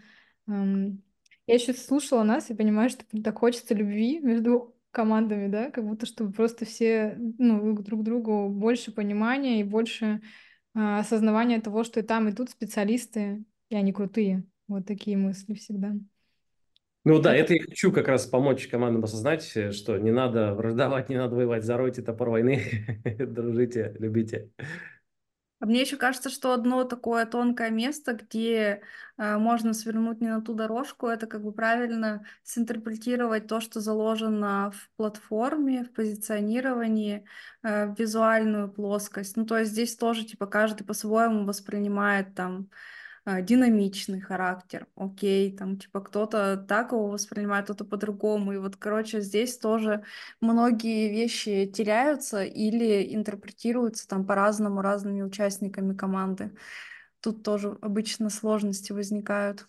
эм, Я еще слушала нас и понимаю, что так хочется любви между командами, да, как будто чтобы просто все, ну, друг другу больше понимания и больше а, осознавания того, что и там, и тут специалисты, и они крутые. Вот такие мысли всегда. Ну да, Как это я хочу как раз помочь командам осознать, э, что не надо враждовать, не надо воевать, заройте топор войны, дружите, любите. А мне еще кажется, что одно такое тонкое место, где э, можно свернуть не на ту дорожку, это как бы правильно синтерпретировать то, что заложено в платформе, в позиционировании, э, в визуальную плоскость. Ну, то есть здесь тоже, типа, каждый по-своему воспринимает там э, динамичный характер, окей, там, типа, кто-то так его воспринимает, кто-то по-другому, и вот, короче, здесь тоже многие вещи теряются или интерпретируются там по-разному разными участниками команды. Тут тоже обычно сложности возникают.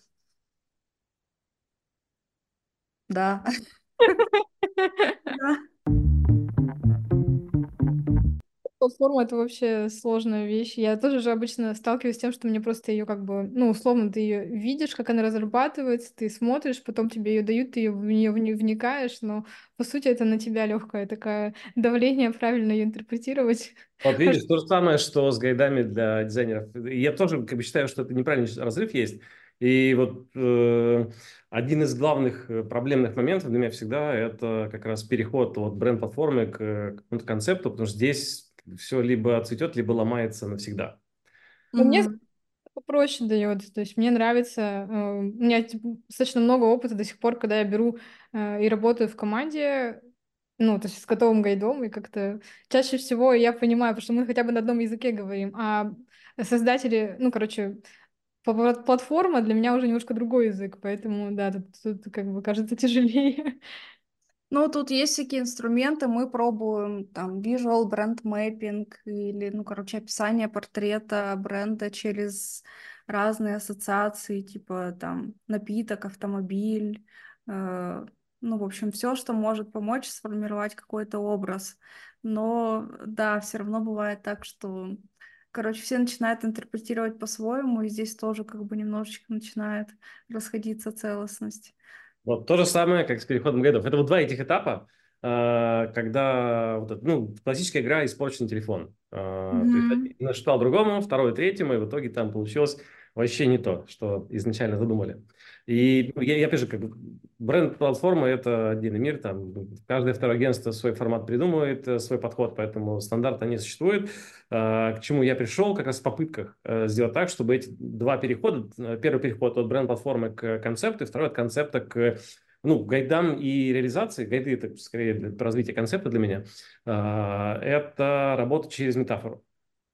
Да. Да. Платформа — это вообще сложная вещь. Я тоже же обычно сталкиваюсь с тем, что мне просто ее как бы, ну, условно, ты ее видишь, как она разрабатывается, ты смотришь, потом тебе ее дают, ты ее в нее вникаешь, но по сути это на тебя легкое такое давление, правильно ее интерпретировать. Вот видишь, то же самое, что с гайдами для дизайнеров. Я тоже как бы считаю, что это неправильный разрыв есть. И вот э, один из главных э, проблемных моментов для меня всегда это как раз переход от бренд-платформы к э, какому-то концепту, потому что здесь все либо цветет, либо ломается навсегда. Но мне Мгм. попроще дает. То есть мне нравится, э, у меня типа, достаточно много опыта до сих пор, когда я беру э, и работаю в команде, ну, то есть с готовым гайдом, и как-то чаще всего я понимаю, потому что мы хотя бы на одном языке говорим, а создатели, ну, короче, пла- пла- платформа для меня уже немножко другой язык, поэтому, да, тут, тут как бы кажется тяжелее. Ну, тут есть всякие инструменты, мы пробуем там visual brand mapping или, ну, короче, описание портрета бренда через разные ассоциации, типа там напиток, автомобиль, э, ну, в общем, все, что может помочь сформировать какой-то образ. Но, да, все равно бывает так, что, короче, все начинают интерпретировать по-своему, и здесь тоже как бы немножечко начинает расходиться целостность. Вот то же самое, как с переходом гайдов. Это вот два этих этапа, а, когда вот это, ну, классическая игра «Испорченный телефон». А, то есть Мгм. один нашептал другому, второй третьему, и в итоге там получилось вообще не то, что изначально задумали. И ну, я, я опять же, как бы, бренд-платформа – это отдельный мир, там каждое второе агентство свой формат придумывает, э, свой подход, поэтому стандарта не существует. А, К чему я пришел, как раз в попытках э, сделать так, чтобы эти два перехода, э, первый переход от бренд-платформы к концепту, и второй от концепта к ну, гайдам и реализации. Гайды – это скорее для развития концепта для меня. А, Это работа через метафору.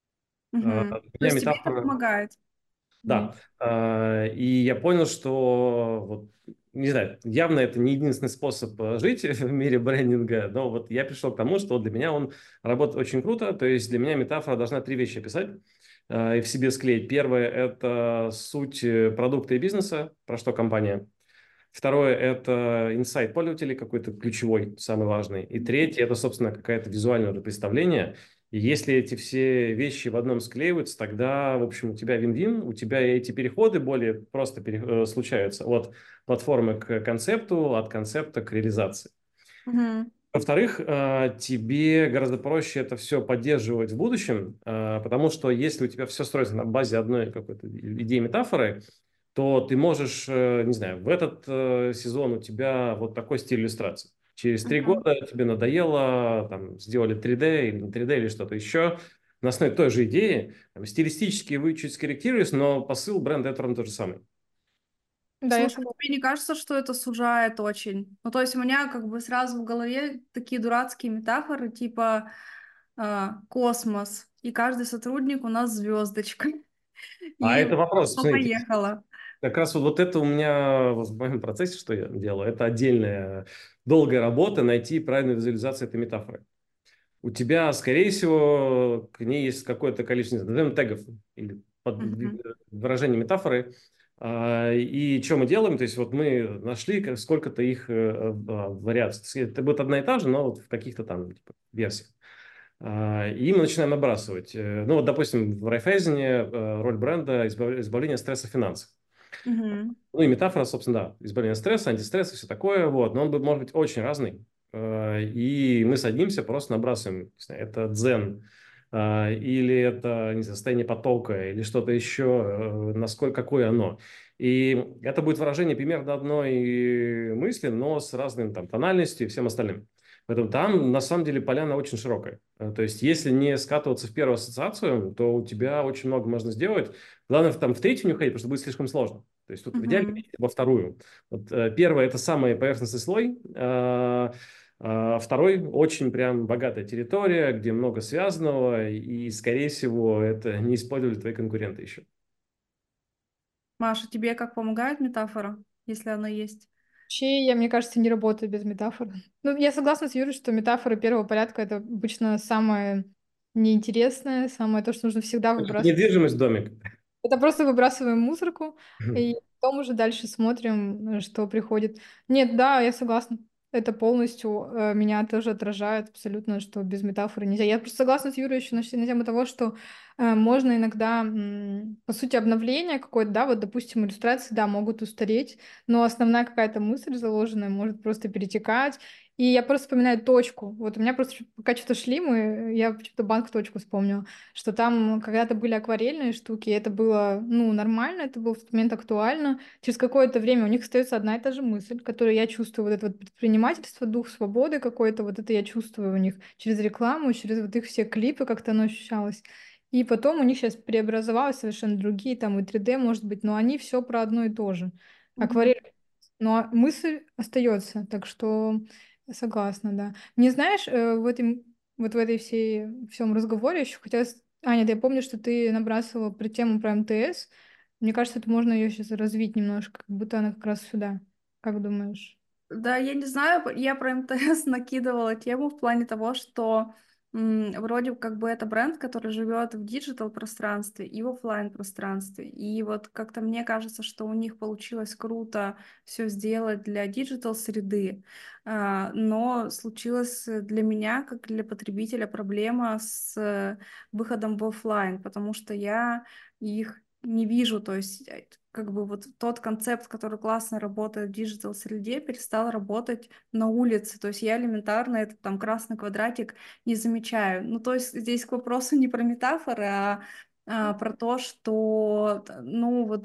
А, Мгм. Для То меня есть тебе это метафора. помогает? Мгм. Да, А, и я понял, что, вот, не знаю, явно это не единственный способ э, жить в мире брендинга, но вот я пришел к тому, что для меня он работает очень круто, то есть для меня метафора должна три вещи описать э, и в себе склеить. Первое – это суть э, продукта и бизнеса, про что компания. Второе – это инсайт пользователей какой-то ключевой, самый важный. И третье – это, собственно, какое-то визуальное уже представление. И если эти все вещи в одном склеиваются, тогда, в общем, у тебя вин-вин, у тебя эти переходы более просто пере- э, случаются от платформы к концепту, от концепта к реализации. Мгм. Во-вторых, э, тебе гораздо проще это все поддерживать в будущем, э, потому что если у тебя все строится на базе одной какой-то идеи метафоры, то ты можешь, э, не знаю, в этот э, сезон у тебя вот такой стиль иллюстрации. Через три Мгм. года тебе надоело, там, сделали три дэ или не три дэ или что-то еще, на основе той же идеи, там, стилистически вы чуть скорректируетесь, но посыл бренда это ровно тот же самый. Да, я Слушай, а согласна. тебе не кажется, что это сужает очень? Ну, то есть у меня как бы сразу в голове такие дурацкие метафоры, типа а, космос, и каждый сотрудник у нас звездочка. А И это вопрос, смотрите, поехала. как раз вот, вот это у меня вот в моем процессе, что я делаю, это отдельная долгая работа найти правильную визуализацию этой метафоры. У тебя, скорее всего, к ней есть какое-то количество, не знаю, назовем тегов или под Мгм. выражение метафоры. А, И что мы делаем? То есть вот мы нашли как- сколько-то их э, э, вариаций. То есть это будет одна и та же, но вот в каких-то там типа, версиях. А, И мы начинаем набрасывать. Э, Ну вот, допустим, в Райфайзене э, роль бренда – избав- избавление от стресса финансов. Мгм. Ну и метафора, собственно, да, избавление от стресса, антистресс и все такое, вот, но он будет, может быть очень разный. Э, И мы садимся, просто набрасываем, не знаю, это дзен, э, или это, не знаю, состояние потока, или что-то еще, э, насколько, какое оно. И это будет выражение примерно одной мысли, но с разным там тональностью и всем остальным. Поэтому там, на самом деле, поляна очень широкая. Э, То есть, если не скатываться в первую ассоциацию, то у тебя очень много можно сделать. Главное, там в третью не уходить, потому что будет слишком сложно. То есть тут в идеале Мгм. идти во вторую. Вот, э, первое – это самый поверхностный слой. А, а второй – очень прям богатая территория, где много связанного, и, скорее всего, это не использовали твои конкуренты еще. Маша, тебе как помогает метафора, если она есть? Вообще, я, мне кажется, не работаю без метафор. Ну, я согласна с Юрой, что метафоры первого порядка — это обычно самое неинтересное, самое то, что нужно всегда выбрасывать. Недвижимость, домик. Это просто выбрасываем мусорку, и потом уже дальше смотрим, э, что приходит. Нет, да, я согласна. это полностью э, меня тоже отражает абсолютно, что без метафоры нельзя. Я просто согласна с Юрой еще на, на тему того, что э, можно иногда, м, по сути, обновление какое-то, да, вот, допустим, иллюстрации, да, могут устареть, но основная какая-то мысль заложенная может просто перетекать. И я просто вспоминаю точку. Вот у меня просто ш- пока что-то шли мы, я почему-то банк точку вспомнила, что там когда-то были акварельные штуки, и это было, ну, нормально, это было в тот момент актуально. Через какое-то время у них остается одна и та же мысль, которую я чувствую, вот это вот предпринимательство, дух свободы какой-то, вот это я чувствую у них через рекламу, через вот их все клипы, как-то оно ощущалось. И потом у них сейчас преобразовалось совершенно другие, там и три дэ, может быть, но они все про одно и то же. Мгм. Акварель. Но мысль остается, так что согласна, да. Не знаешь, э, в этом, вот в этой всей всем разговоре еще хотелось... А, нет, я помню, что ты набрасывала про тему про эм тэ эс. Мне кажется, это можно ее сейчас развить немножко, как будто она как раз сюда. Как думаешь? Да, я не знаю, я про эм тэ эс накидывала тему в плане того, что м, вроде как бы это бренд, который живет в диджитал пространстве и в оффлайн пространстве. И вот как-то мне кажется, что у них получилось круто все сделать для диджитал среды, а, но случилась для меня, как для потребителя, проблема с э, выходом в оффлайн, потому что я их не вижу, то есть э, как бы вот тот концепт, который классно работает в диджитал-среде, перестал работать на улице. То есть я элементарно этот там красный квадратик не замечаю. Ну, то есть здесь к вопросу не про метафоры, а, а про то, что, т- ну, вот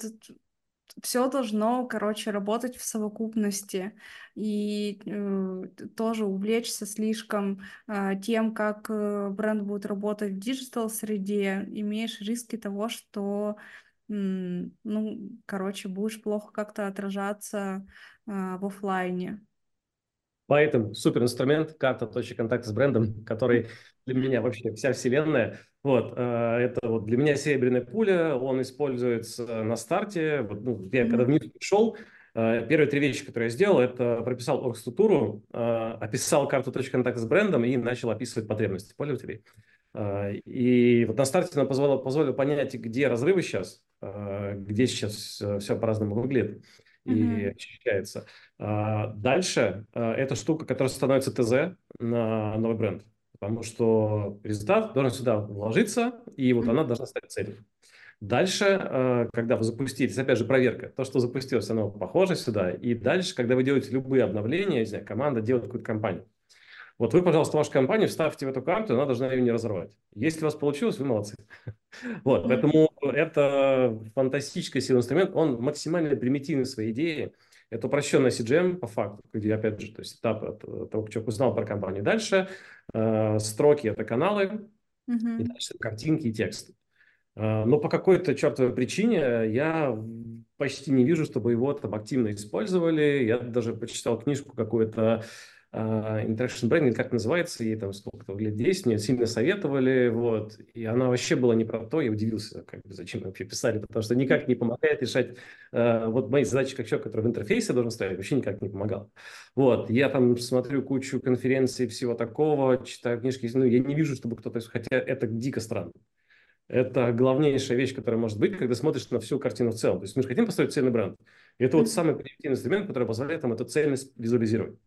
все должно, короче, работать в совокупности. И э, т- тоже увлечься слишком э, тем, как э, бренд будет работать в диджитал-среде, имеешь риски того, что м, ну, короче, будешь плохо как-то отражаться а, в оффлайне. Поэтому суперинструмент, карта точек контакта с брендом, который для меня вообще вся вселенная. Вот, э, это вот для меня серебряная пуля, он используется на старте. Вот, ну, я когда в Мгм. них пришел, э, первые три вещи, которые я сделал, это прописал оргструктуру, э, описал карту точек контакта с брендом и начал описывать потребности пользователей. Э, И вот на старте нам позволило, позволило понять, где разрывы сейчас, э, где сейчас все по-разному выглядит и Мгм. ощущается. А, Дальше а, это штука, которая становится ТЗ на новый бренд. Потому что результат должен сюда вложиться, и вот Мгм. она должна стать целью. Дальше, а, когда вы запустились, опять же, проверка, то, что запустилось, оно похоже сюда. И дальше, когда вы делаете любые обновления, не знаю, команда делает какую-то кампанию. Вот вы, пожалуйста, вашу компанию вставьте в эту карту, она должна ее не разорвать. Если у вас получилось, вы молодцы. Вот, Мгм. поэтому это фантастический сильный инструмент, он максимально примитивный в своей идее. Это упрощенная си джи эм по факту, где, опять же, то есть этап от того, что узнал про компанию. Дальше э, строки– это каналы, и Мгм. дальше картинки и тексты. Э, но по какой-то чертовой причине я почти не вижу, чтобы его там активно использовали. Я даже почитал книжку какую-то а, Interaction Branding, как называется, ей там сколько-то лет десять, мне сильно советовали, вот, и она вообще была не про то, я удивился, как бы, зачем вообще писали, потому что никак не помогает решать, э, вот мои задачи как человек, который в интерфейсе должен ставить, вообще никак не помогал. Вот, я там смотрю кучу конференций, всего такого, читаю книжки, ну, я не вижу, чтобы кто-то, хотя это дико странно. Это главнейшая вещь, которая может быть, когда смотришь на всю картину в целом. То есть мы же хотим построить цельный бренд. И это вот Мгм. самый примитивный инструмент, который позволяет нам эту цельность визуализировать.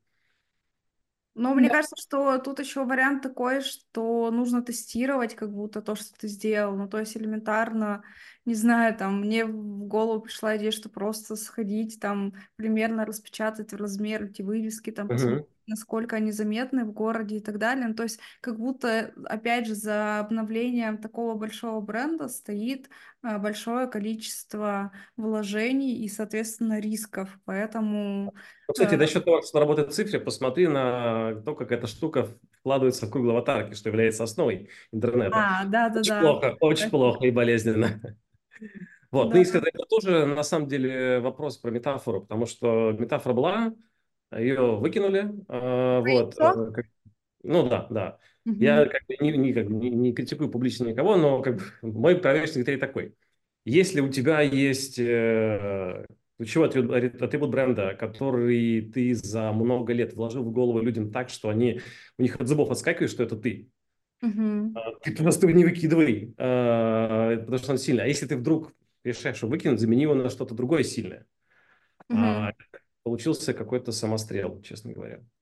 Но мне кажется, что тут еще вариант такой, что нужно тестировать как будто то, что ты сделал. Ну, то есть элементарно, не знаю, там, мне в голову пришла идея, что просто сходить, там, примерно распечатать в размер эти вывески, там, посмотреть, Мгм. насколько они заметны в городе и так далее. Ну, то есть как будто, опять же, за обновлением такого большого бренда стоит а, большое количество вложений и, соответственно, рисков. Поэтому... Ну, кстати, э, насчет того, что работает в цифре, посмотри на то, как эта штука вкладывается в круг аватарки, что является основой интернета. А, Очень да-да-да. плохо, очень плохо и болезненно. Вот, ну, Да. и сказать, это тоже, на самом деле, вопрос про метафору, потому что метафора была, ее выкинули, а, вот, Что? э, как- ну да, да. Я Мгм. как бы не, не, как бы не- не критикую публично никого, но как бы, мой проверочный критерий такой. Если у тебя есть э, ключевой атрибут, атрибут бренда, который ты за много лет вложил в голову людям так, что они, у них от зубов отскакивает, что это ты, Мгм. ты просто его не выкидывай, э, потому что он сильный. А если ты вдруг решаешь его выкинуть, замени его на что-то другое сильное. Мгм. А получился какой-то самострел, честно говоря.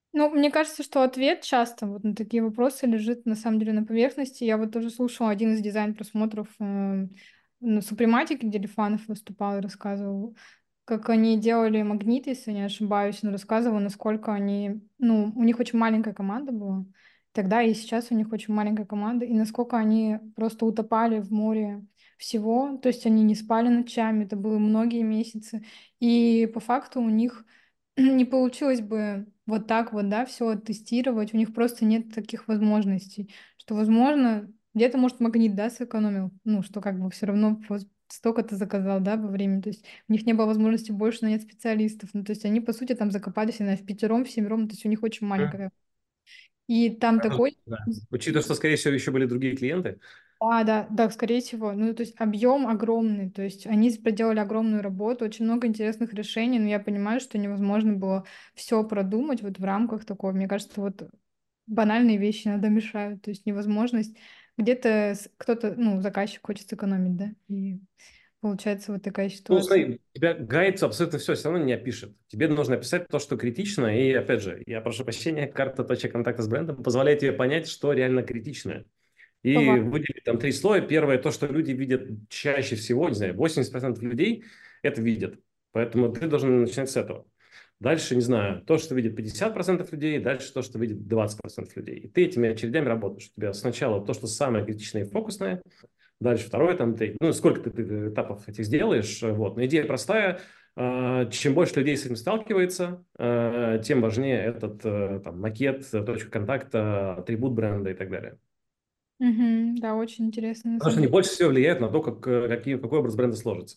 Ну, мне кажется, что ответ часто вот на такие вопросы лежит на самом деле на поверхности. Я вот тоже слушала один из дизайн-просмотров э, на Супрематике, где Лифанов выступал и рассказывал, как они делали магниты, если не ошибаюсь. Он рассказывал, насколько они... Ну, у них очень маленькая команда была. Тогда и сейчас у них очень маленькая команда. И насколько они просто утопали в море всего. То есть они не спали ночами, это было многие месяцы. И по факту у них не получилось бы вот так вот, да, все тестировать. У них просто нет таких возможностей. Что, возможно, где-то, может, магнит, да, сэкономил. Ну, что как бы все равно вот столько-то заказал, да, во время. То есть у них не было возможности больше нанять специалистов. Ну, то есть они, по сути, там закопались, наверное, в пятером, в семером. То есть у них очень Мгм. маленькая. И там такой... Да. Учитывая, что, скорее всего, еще были другие клиенты. А, да, да, скорее всего. Ну, то есть объем огромный. То есть они проделали огромную работу, очень много интересных решений, но я понимаю, что невозможно было все продумать вот в рамках такого. Мне кажется, вот банальные вещи иногда мешают. То есть невозможность. Где-то с- кто-то, ну, заказчик хочет сэкономить, да, и получается вот такая Ну, ситуация. смотри, у тебя гайд абсолютно все, все равно не опишет. Тебе нужно описать то, что критично. И, опять же, я прошу прощения, карта точек контакта с брендом позволяет тебе понять, что реально критично. И Бывает. выделить там три слоя. Первое, то, что люди видят чаще всего, не знаю, восемьдесят процентов людей это видят. Поэтому ты должен начинать с этого. Дальше, не знаю, то, что видит пятьдесят процентов людей, дальше то, что видит двадцать процентов людей. И ты этими очередями работаешь. У тебя сначала то, что самое критичное и фокусное, дальше второе, там, ты, ну, сколько ты, ты этапов этих сделаешь. Вот. Но идея простая. А, Чем больше людей с этим сталкивается, а, тем важнее этот э, там, макет, э, точка контакта, атрибут бренда и так далее. Мгм. Да, очень интересно на Потому что самом они деле. больше всего влияют на то, как, э, какие, какой образ бренда сложится.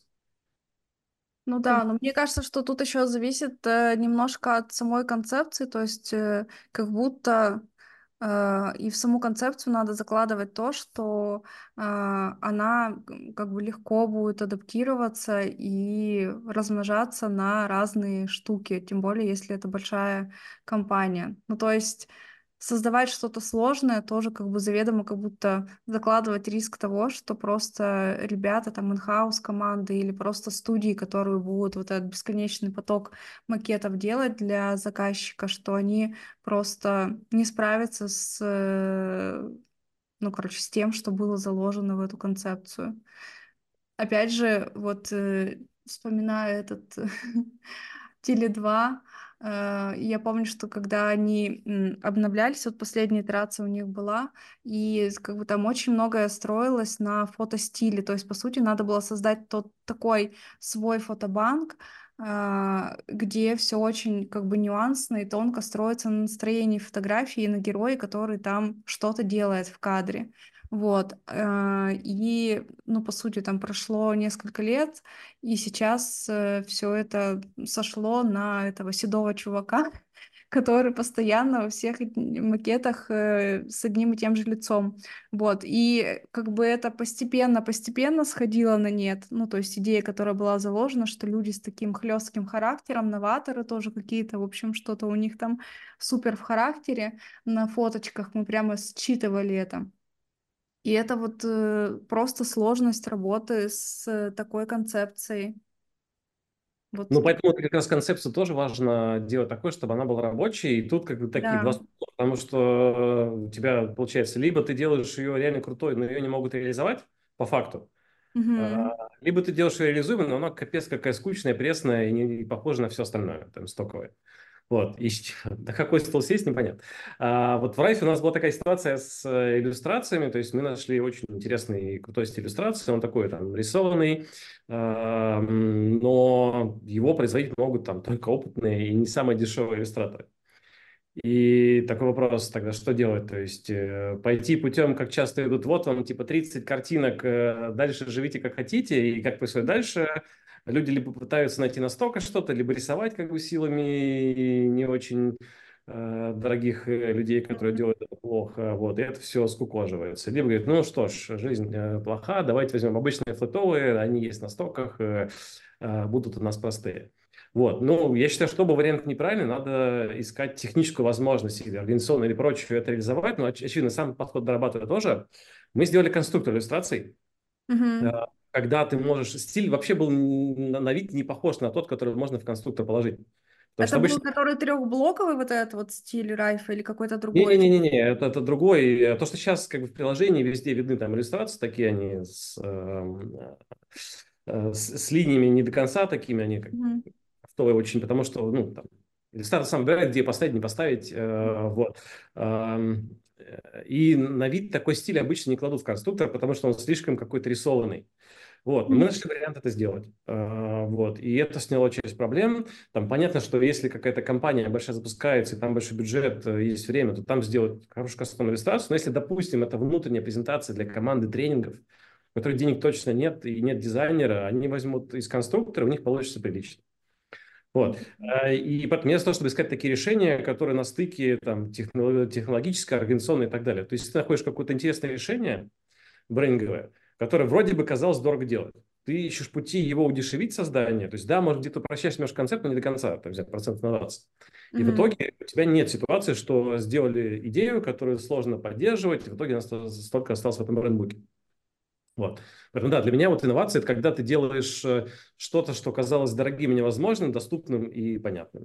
Ну да, но мне кажется, что тут еще зависит э, немножко от самой концепции, то есть э, как будто э, и в саму концепцию надо закладывать то, что э, она м, как бы легко будет адаптироваться и размножаться на разные штуки, тем более если это большая компания. Ну то есть создавать что-то сложное тоже как бы заведомо как будто закладывать риск того, что просто ребята там инхаус команды или просто студии, которые будут вот этот бесконечный поток макетов делать для заказчика, что они просто не справятся с, э, ну, короче, с тем, что было заложено в эту концепцию. Опять же, вот э, вспоминая этот Теле два, э, я помню, что когда они м, обновлялись, вот последняя итерация у них была, и с- как бы там очень многое строилось на фотостиле, то есть, по сути, надо было создать тот такой свой фотобанк, а, где все очень как бы нюансно и тонко строится на настроении фотографии и на герое, который там что-то делает в кадре. Вот. э, И, ну, по сути, там прошло несколько лет, и сейчас все это сошло на этого седого чувака, который постоянно во всех эт- макетах э, с одним и тем же лицом. Вот. И как бы это постепенно-постепенно сходило на нет. Ну, то есть идея, которая была заложена, что люди с таким хлестким характером, новаторы тоже какие-то, в общем, что-то у них там супер в характере. На фоточках мы прямо считывали это. И это вот э, просто сложность работы с э, такой концепцией. Вот, Ну, поэтому как раз концепцию тоже важно делать такой, чтобы она была рабочей. И тут как бы такие два да. ступора, потому что у тебя получается, либо ты делаешь ее реально крутой, но ее не могут реализовать по факту, а, Мгм. либо ты делаешь ее реализуемой, но она капец какая скучная, пресная и не, не похожа на все остальное, там, стоковое. Вот, и щ- на какой стол сесть, непонятно. А, вот в Райфе у нас была такая ситуация с э, иллюстрациями, то есть мы нашли очень интересный и крутой стиль иллюстрации, он такой там рисованный, а, м, но его производить могут там только опытные и не самые дешевые иллюстраторы. И такой вопрос тогда, что делать? То есть э, пойти путем, как часто идут, вот вам типа тридцать картинок, э, дальше живите как хотите, и как происходит дальше. Люди либо пытаются найти настолько что-то, либо рисовать как бы силами не очень э, дорогих э, людей, которые делают это плохо, вот, и это все скукоживается. Либо говорят, ну что ж, жизнь э, плоха, давайте возьмем обычные флотовые, они есть на стоках, э, э, будут у нас простые. Вот, ну, я считаю, что оба варианта неправильны, надо искать техническую возможность или организационную или прочее это реализовать, но, оч- очевидно, сам подход дорабатывая тоже. Мы сделали конструктор иллюстраций, э, Мгм. когда ты можешь... Стиль вообще был н- на на вид не похож на тот, который можно в конструктор положить. Потому что Это был обычно... который трехблоковый вот этот вот стиль Райфа или какой-то другой? Не-не-не, это, это другой. То, что сейчас как бы в приложении везде видны там иллюстрации такие, они с, эм, э, с, с линиями не до конца такими, они как Мгм. автовые очень, потому что, ну, там, иллюстратор сам выбирает, где поставить, не поставить, э, вот. Эм, э, И на вид такой стиль обычно не кладут в конструктор, потому что он слишком какой-то рисованный. Вот, но мы Мгм. нашли вариант это сделать. А, Вот, и это сняло часть проблем. Там понятно, что если какая-то компания большая запускается, и там большой бюджет, э, есть время, то там сделать хорошую кастомную иллюстрацию. Но если, допустим, это внутренняя презентация для команды тренингов, у которых денег точно нет и нет дизайнера, они возьмут из конструктора, у них получится прилично. Вот. А, И поэтому я за то, чтобы искать такие решения, которые на стыке там, техно- технологическое, организационное и так далее. То есть, если ты находишь какое-то интересное решение, брендинговое, которое вроде бы казалось дорого делать. Ты ищешь пути его удешевить создание. То есть, да, может, где-то упрощаешь немножко концепт, но не до конца, там, взять процентов на двадцать. И в Мгм. итоге у тебя нет ситуации, что сделали идею, которую сложно поддерживать, и в итоге она ста- столько осталась в этом брендбуке. Вот. Поэтому, да, для меня вот инновация – это когда ты делаешь э, что-то, что казалось дорогим и невозможным, доступным и понятным.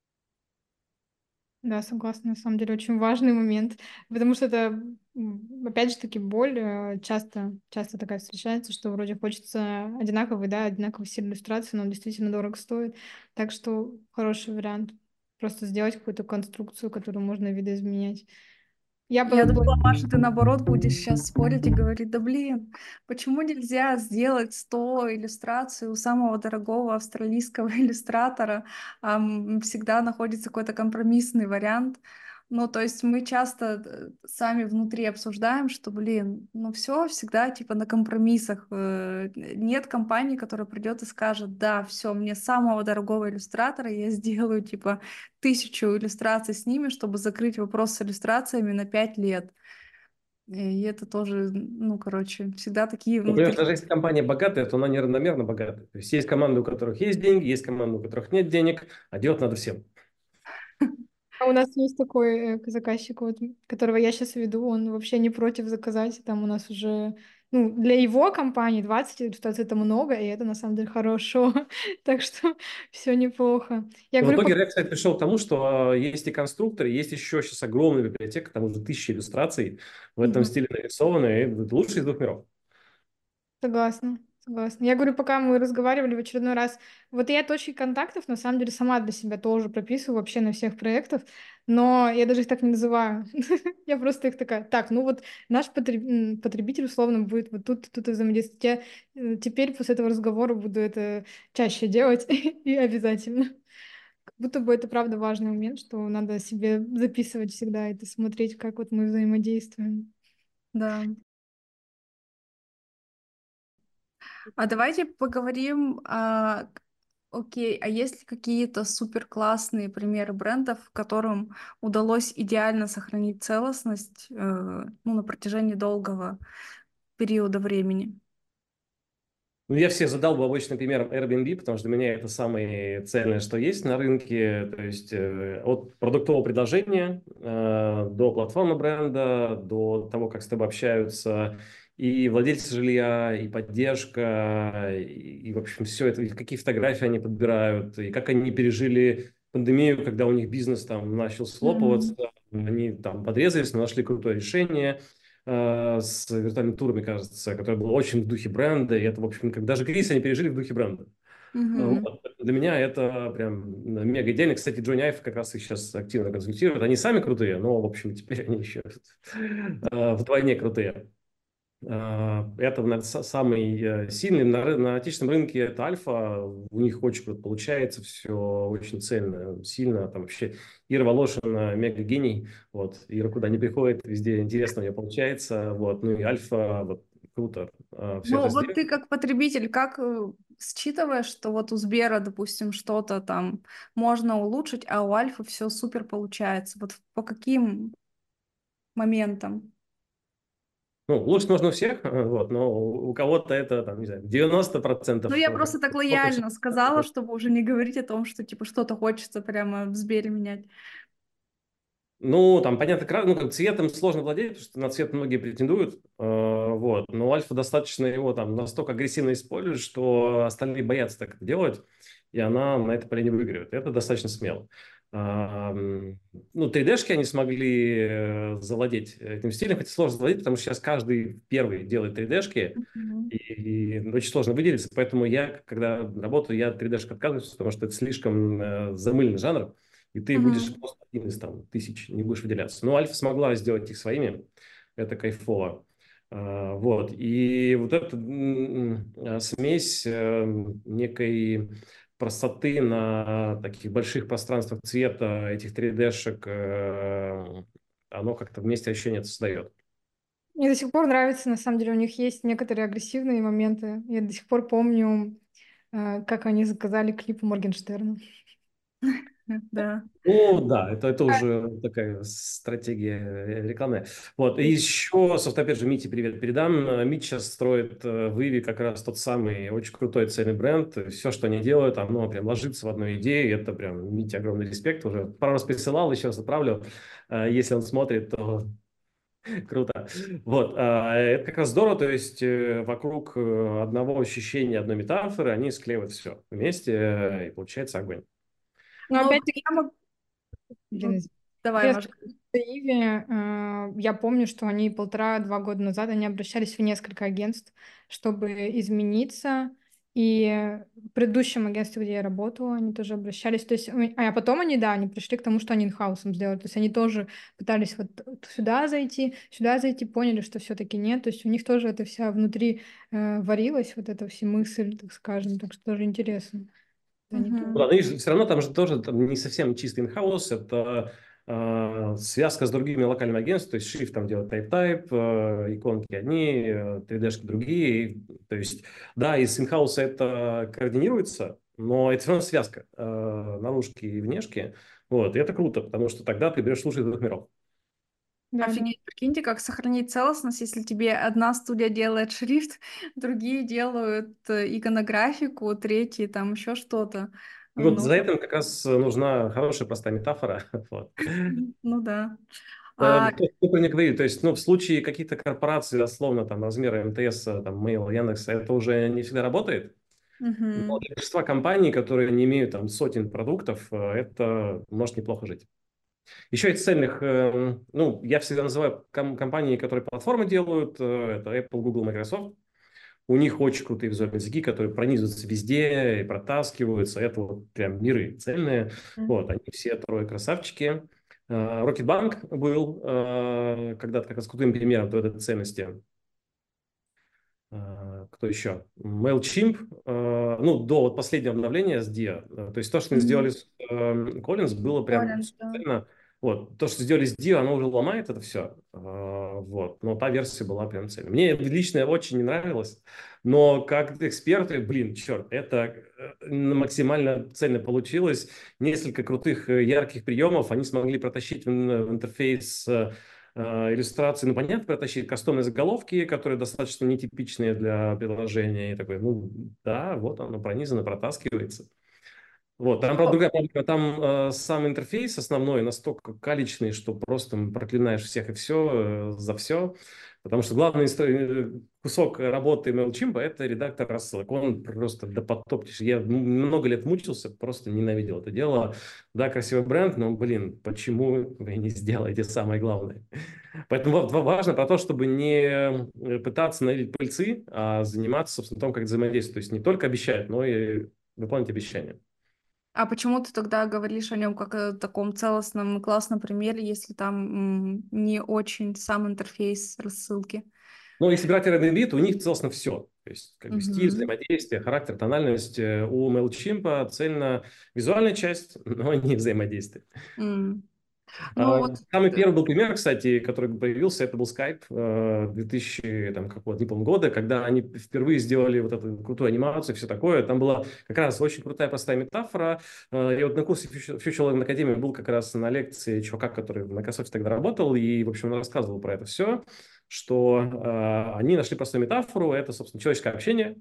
Да, согласна, на самом деле очень важный момент, потому что это, м, опять же таки, боль э, часто, часто такая встречается, что вроде хочется одинаковый, да, одинаковый стиль иллюстрации, но он действительно дорого стоит. Так что хороший вариант просто сделать какую-то конструкцию, которую можно видоизменять. Я Я бы... бы- думала, Маша, ты наоборот будешь сейчас спорить и говорить, да блин, почему нельзя сделать сто иллюстраций у самого дорогого австралийского иллюстратора? Ам, всегда находится какой-то компромиссный вариант. Ну, то есть мы часто э, сами внутри обсуждаем, что, блин, ну все всегда типа на компромиссах. Э, Нет компании, которая придет и скажет, да, все, мне самого дорогого иллюстратора я сделаю типа тысячу иллюстраций с ними, чтобы закрыть вопрос с иллюстрациями на пять лет. И это тоже, ну, короче, всегда такие Ну, понимаешь, внутри. даже если компания богатая, то она неравномерно богатая. То есть есть команды, у которых есть деньги, есть команды, у которых нет денег, а делать надо всем. А у нас есть такой э, заказчик, вот, которого я сейчас веду, он вообще не против заказать, там у нас уже, ну, для его компании двадцать иллюстраций это много, и это на самом деле хорошо, так что все неплохо. Я Но в говорю, итоге пока... React, кстати, пришел к тому, что э, есть и конструкторы, есть еще сейчас огромная библиотека, там уже тысячи иллюстраций в этом Мгм. стиле нарисованы, и это лучший из двух миров. Согласна, согласна. Я говорю, пока мы разговаривали в очередной раз, вот я точки контактов на самом деле сама для себя тоже прописываю вообще на всех проектах, но я даже их так не называю. Я просто их такая, так, ну вот наш потреб- м, потребитель условно будет вот тут, тут и взаимодействовать. Я э, теперь после этого разговора буду это чаще делать и обязательно. Как будто бы это правда важный момент, что надо себе записывать всегда это, смотреть, как вот мы взаимодействуем. Да. А давайте поговорим, а, к- окей, а есть ли какие-то супер классные примеры брендов, которым удалось идеально сохранить целостность, э, ну, на протяжении долгого периода времени? Ну, я всех задал бы обычным примером Airbnb, потому что для меня это самое ценное, что есть на рынке. То есть э, от продуктового предложения э, до платформы бренда, до того, как с тобой общаются и владельцы жилья, и поддержка, и, и, в общем, все это, и какие фотографии они подбирают, и как они пережили пандемию, когда у них бизнес там начал схлопываться, Мгм. они там подрезались, но нашли крутое решение э, с виртуальными турами, кажется, которое было очень в духе бренда. И это, в общем, как даже кризис они пережили в духе бренда. Мгм. Вот. Для меня это прям мега идеально. Кстати, Джонни Айв как раз их сейчас активно консультирует. Они сами крутые, но, в общем, теперь они еще э, вдвойне крутые. Э, Это, наверное, са- самый э, сильный. На, ры- на отечественном рынке это Альфа. У них очень круто получается, все очень цельно, сильно. Там вообще Ира Волошина мега гений. Вот. Ира куда не приходит, везде интересно у нее получается. Вот. Ну и Альфа, вот, круто все Ну, это вот сделал. ты как потребитель, как э, считываешь, что вот у Сбера, допустим, что-то там можно улучшить, а у Альфа все супер получается? Вот по каким моментам? Ну, лучше можно у всех, э, вот, но у у кого-то это, там, не знаю, девяносто Ну, процентов, я у просто так кого-то лояльно сказала, шестьдесят процентов. чтобы уже не говорить о том, что типа что-то хочется прямо в Сбере менять. Ну, там, понятно, кра- ну, как цветом сложно владеть, потому что на цвет многие претендуют, э, вот, но Альфа достаточно его там настолько агрессивно использует, что остальные боятся так это делать, и она на этой поле не выигрывает. Это достаточно смело. А, м, ну, три дэ-шки они смогли э, завладеть этим стилем, хотя сложно завладеть, потому что сейчас каждый первый делает три дэ-шки, Мгм. и, и очень сложно выделиться. Поэтому я, когда работаю, я от три дэ-шек отказываюсь, потому что это слишком э, замыленный жанр, и ты будешь Мгм. просто один из там, тысяч, не будешь выделяться. Но Альфа смогла сделать их своими, это кайфово. А, вот. И вот эта м, м, смесь э, некой простоты на таких больших пространствах цвета этих три дэ-шек, э, оно как-то вместе ощущение это создает. Мне до сих пор нравится, на самом деле, у них есть некоторые агрессивные моменты. Я до сих пор помню, э, как они заказали клип у Моргенштерна. Да. Ну да, это, это уже такая стратегия э, рекламная. Вот, и еще, собственно, опять же, Мите привет передам. Э, Мит сейчас строит э, в Иве как раз тот самый очень крутой цельный бренд. Все, что они делают, оно прям ложится в одну идею. Это прям Мите огромный респект. Уже пару раз присылал, еще раз отправлю. Э, Если он смотрит, то круто. Вот, а, это как раз здорово, то есть э, вокруг э, одного ощущения, одной метафоры они склеивают все вместе, э, и получается огонь. Но Ну, опять-таки, я мог- блин, ну, извини. давай, Я Маш. скажу, что Иве, э, я помню, что они полтора-два года назад они обращались в несколько агентств, чтобы измениться. И в предыдущем агентстве, где я работала, они тоже обращались. То есть, у- а потом они, да, они пришли к тому, что они инхаусом сделали. То есть они тоже пытались вот сюда зайти, сюда зайти, поняли, что все-таки нет. То есть у них тоже это вся внутри э, варилась, вот эта вся мысль, так скажем. Так что тоже интересно. Да, они тоже. Ну да, но видишь, все равно там же тоже там не совсем чистый инхаус, это э, связка с другими локальными агентствами, то есть Shift там делает Type-Type, э, иконки одни, э, три дэ-шки другие, то есть да, из инхауса это координируется, но это все равно связка э, наружки и внешки, вот, и это круто, потому что тогда ты берешь лучшие из двух миров. Да, да. Офигеть, прикиньте, как сохранить целостность, если тебе одна студия делает шрифт, другие делают э, иконографику, третьи там еще что-то. И вот Ну, за этим как раз нужна хорошая простая метафора, вот. ну да. Э, А, Кто кто про них говорит, то есть, ну, в случае каких-то корпораций, дословно, там, размера эм тэ эс, там, Mail, Яндекс, это уже не всегда работает. Но мгм. для большинства компаний, которые не имеют там сотен продуктов, э, это может неплохо жить. Еще из цельных, э, ну, я всегда называю ком- компании, которые платформы делают, э, это Apple, Google, Microsoft. У них очень крутые визуальные языки, которые пронизываются везде и протаскиваются. Это вот прям миры цельные. Вот, они все трое красавчики. Э, Рокетбанк был э, когда-то как раз крутым примером той этой ценности. Э, Кто еще? MailChimp. э, Ну, до вот последнего обновления с Dia. э, То есть то, что они сделали Мгм. с э, Collins, было прям Коллинз, да. сильно. Вот, то, что сделали с Dio, оно уже ломает это все. Вот, но та версия была прям цельной. Мне лично очень не нравилось, но как эксперты, блин, черт, это э, максимально цельно получилось. Несколько крутых э, ярких приемов они смогли протащить в ин- в интерфейс э, э, иллюстрации, ну, понятно, протащить кастомные заголовки, которые достаточно нетипичные для приложения. И такой, ну, да, вот оно пронизано, протаскивается. Вот, там, правда, Ну, другая проблема. Там э, сам интерфейс основной настолько калечный, что просто проклинаешь всех и все э, за все. Потому что главный инстru- э, кусок работы MailChimp — это редактор рассылок. Он просто допотоптишь. Я м- много лет мучился, просто ненавидел это дело. Да, красивый бренд, но, блин, почему вы не сделаете самое главное? Поэтому ва- важно про то, чтобы не э, пытаться налить пыльцы, а заниматься, собственно, том, как взаимодействовать. То есть не только обещать, но и выполнить обещания. а почему ты тогда говоришь о нем как о таком целостном и классном примере, если там м, не очень сам интерфейс рассылки? Ну, если брать Airbnb, то у них целостно все. То есть, как бы стиль, Мгм. взаимодействие, характер, тональность. Э, У MailChimp цельно визуальная часть, но не взаимодействие. М. Ну А, вот, Самый э, первый был пример, кстати, который появился, это был Skype э, две тысячи, там, какого, не помню, года, когда они впервые сделали вот эту крутую анимацию, все такое. Там была как раз очень крутая, простая метафора. Э, Я вот на курсе Future Future Learning Academy был как раз на лекции чувака, который в Microsoft тогда работал, и, в общем, он рассказывал про это все, что э, они нашли простую метафору, это, собственно, человеческое общение.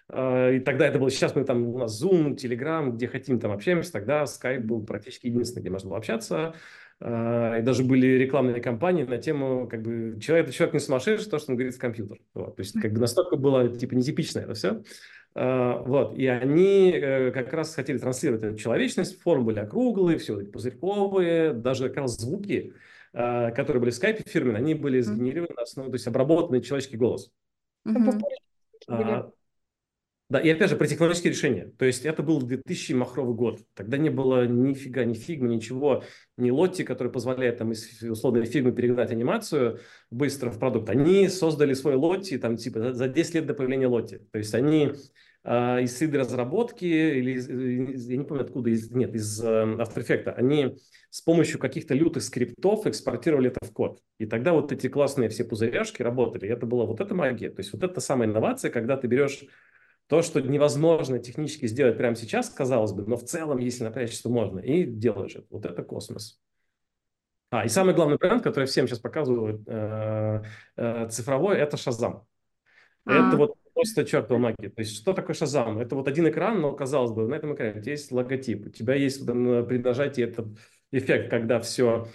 Э, И тогда это было, сейчас мы там, у нас Zoom, Telegram, где хотим, там общаемся, тогда Skype был практически единственный, где можно было общаться. А, И даже были рекламные кампании на тему, как бы, человек, человек не сумасшедший, то, что он говорит в компьютер. Вот. То есть, как бы настолько было, типа, нетипично это все. А, вот, и они э, как раз хотели транслировать эту человечность, формы были округлые, все пузырьковые, даже как раз звуки, э, которые были в скайпе фирменные, они были Мгм. сгенерированы на основе, то есть обработанный человеческий голос. Ну, Мгм. популярные были. А, да, и опять же, про технологические решения. То есть это был две тысячи махровый год. Тогда не было нифига, ни фигмы, ничего, ни лотти, который позволяет там из условной фигмы перегнать анимацию быстро в продукт. Они создали свой лотти там типа за за десять лет до появления лотти. То есть они а, из среды разработки или из- из- я не помню откуда, из, нет, из э, After Effects, они с помощью каких-то лютых скриптов экспортировали это в код. И тогда вот эти классные все пузыряшки работали. И это была вот эта магия. То есть вот это самая инновация, когда ты берешь то, что невозможно технически сделать прямо сейчас, казалось бы, но в целом, если напрячься, то можно, и делаешь это. Вот это космос. А, и самый главный бренд, который я всем сейчас показываю, э, э, цифровой, это Shazam. Это А, вот просто чертова магия. То есть, что такое Shazam? Это вот один экран, но, казалось бы, на этом экране у тебя есть логотип, у тебя есть вот, на- при нажатии этот эффект, когда все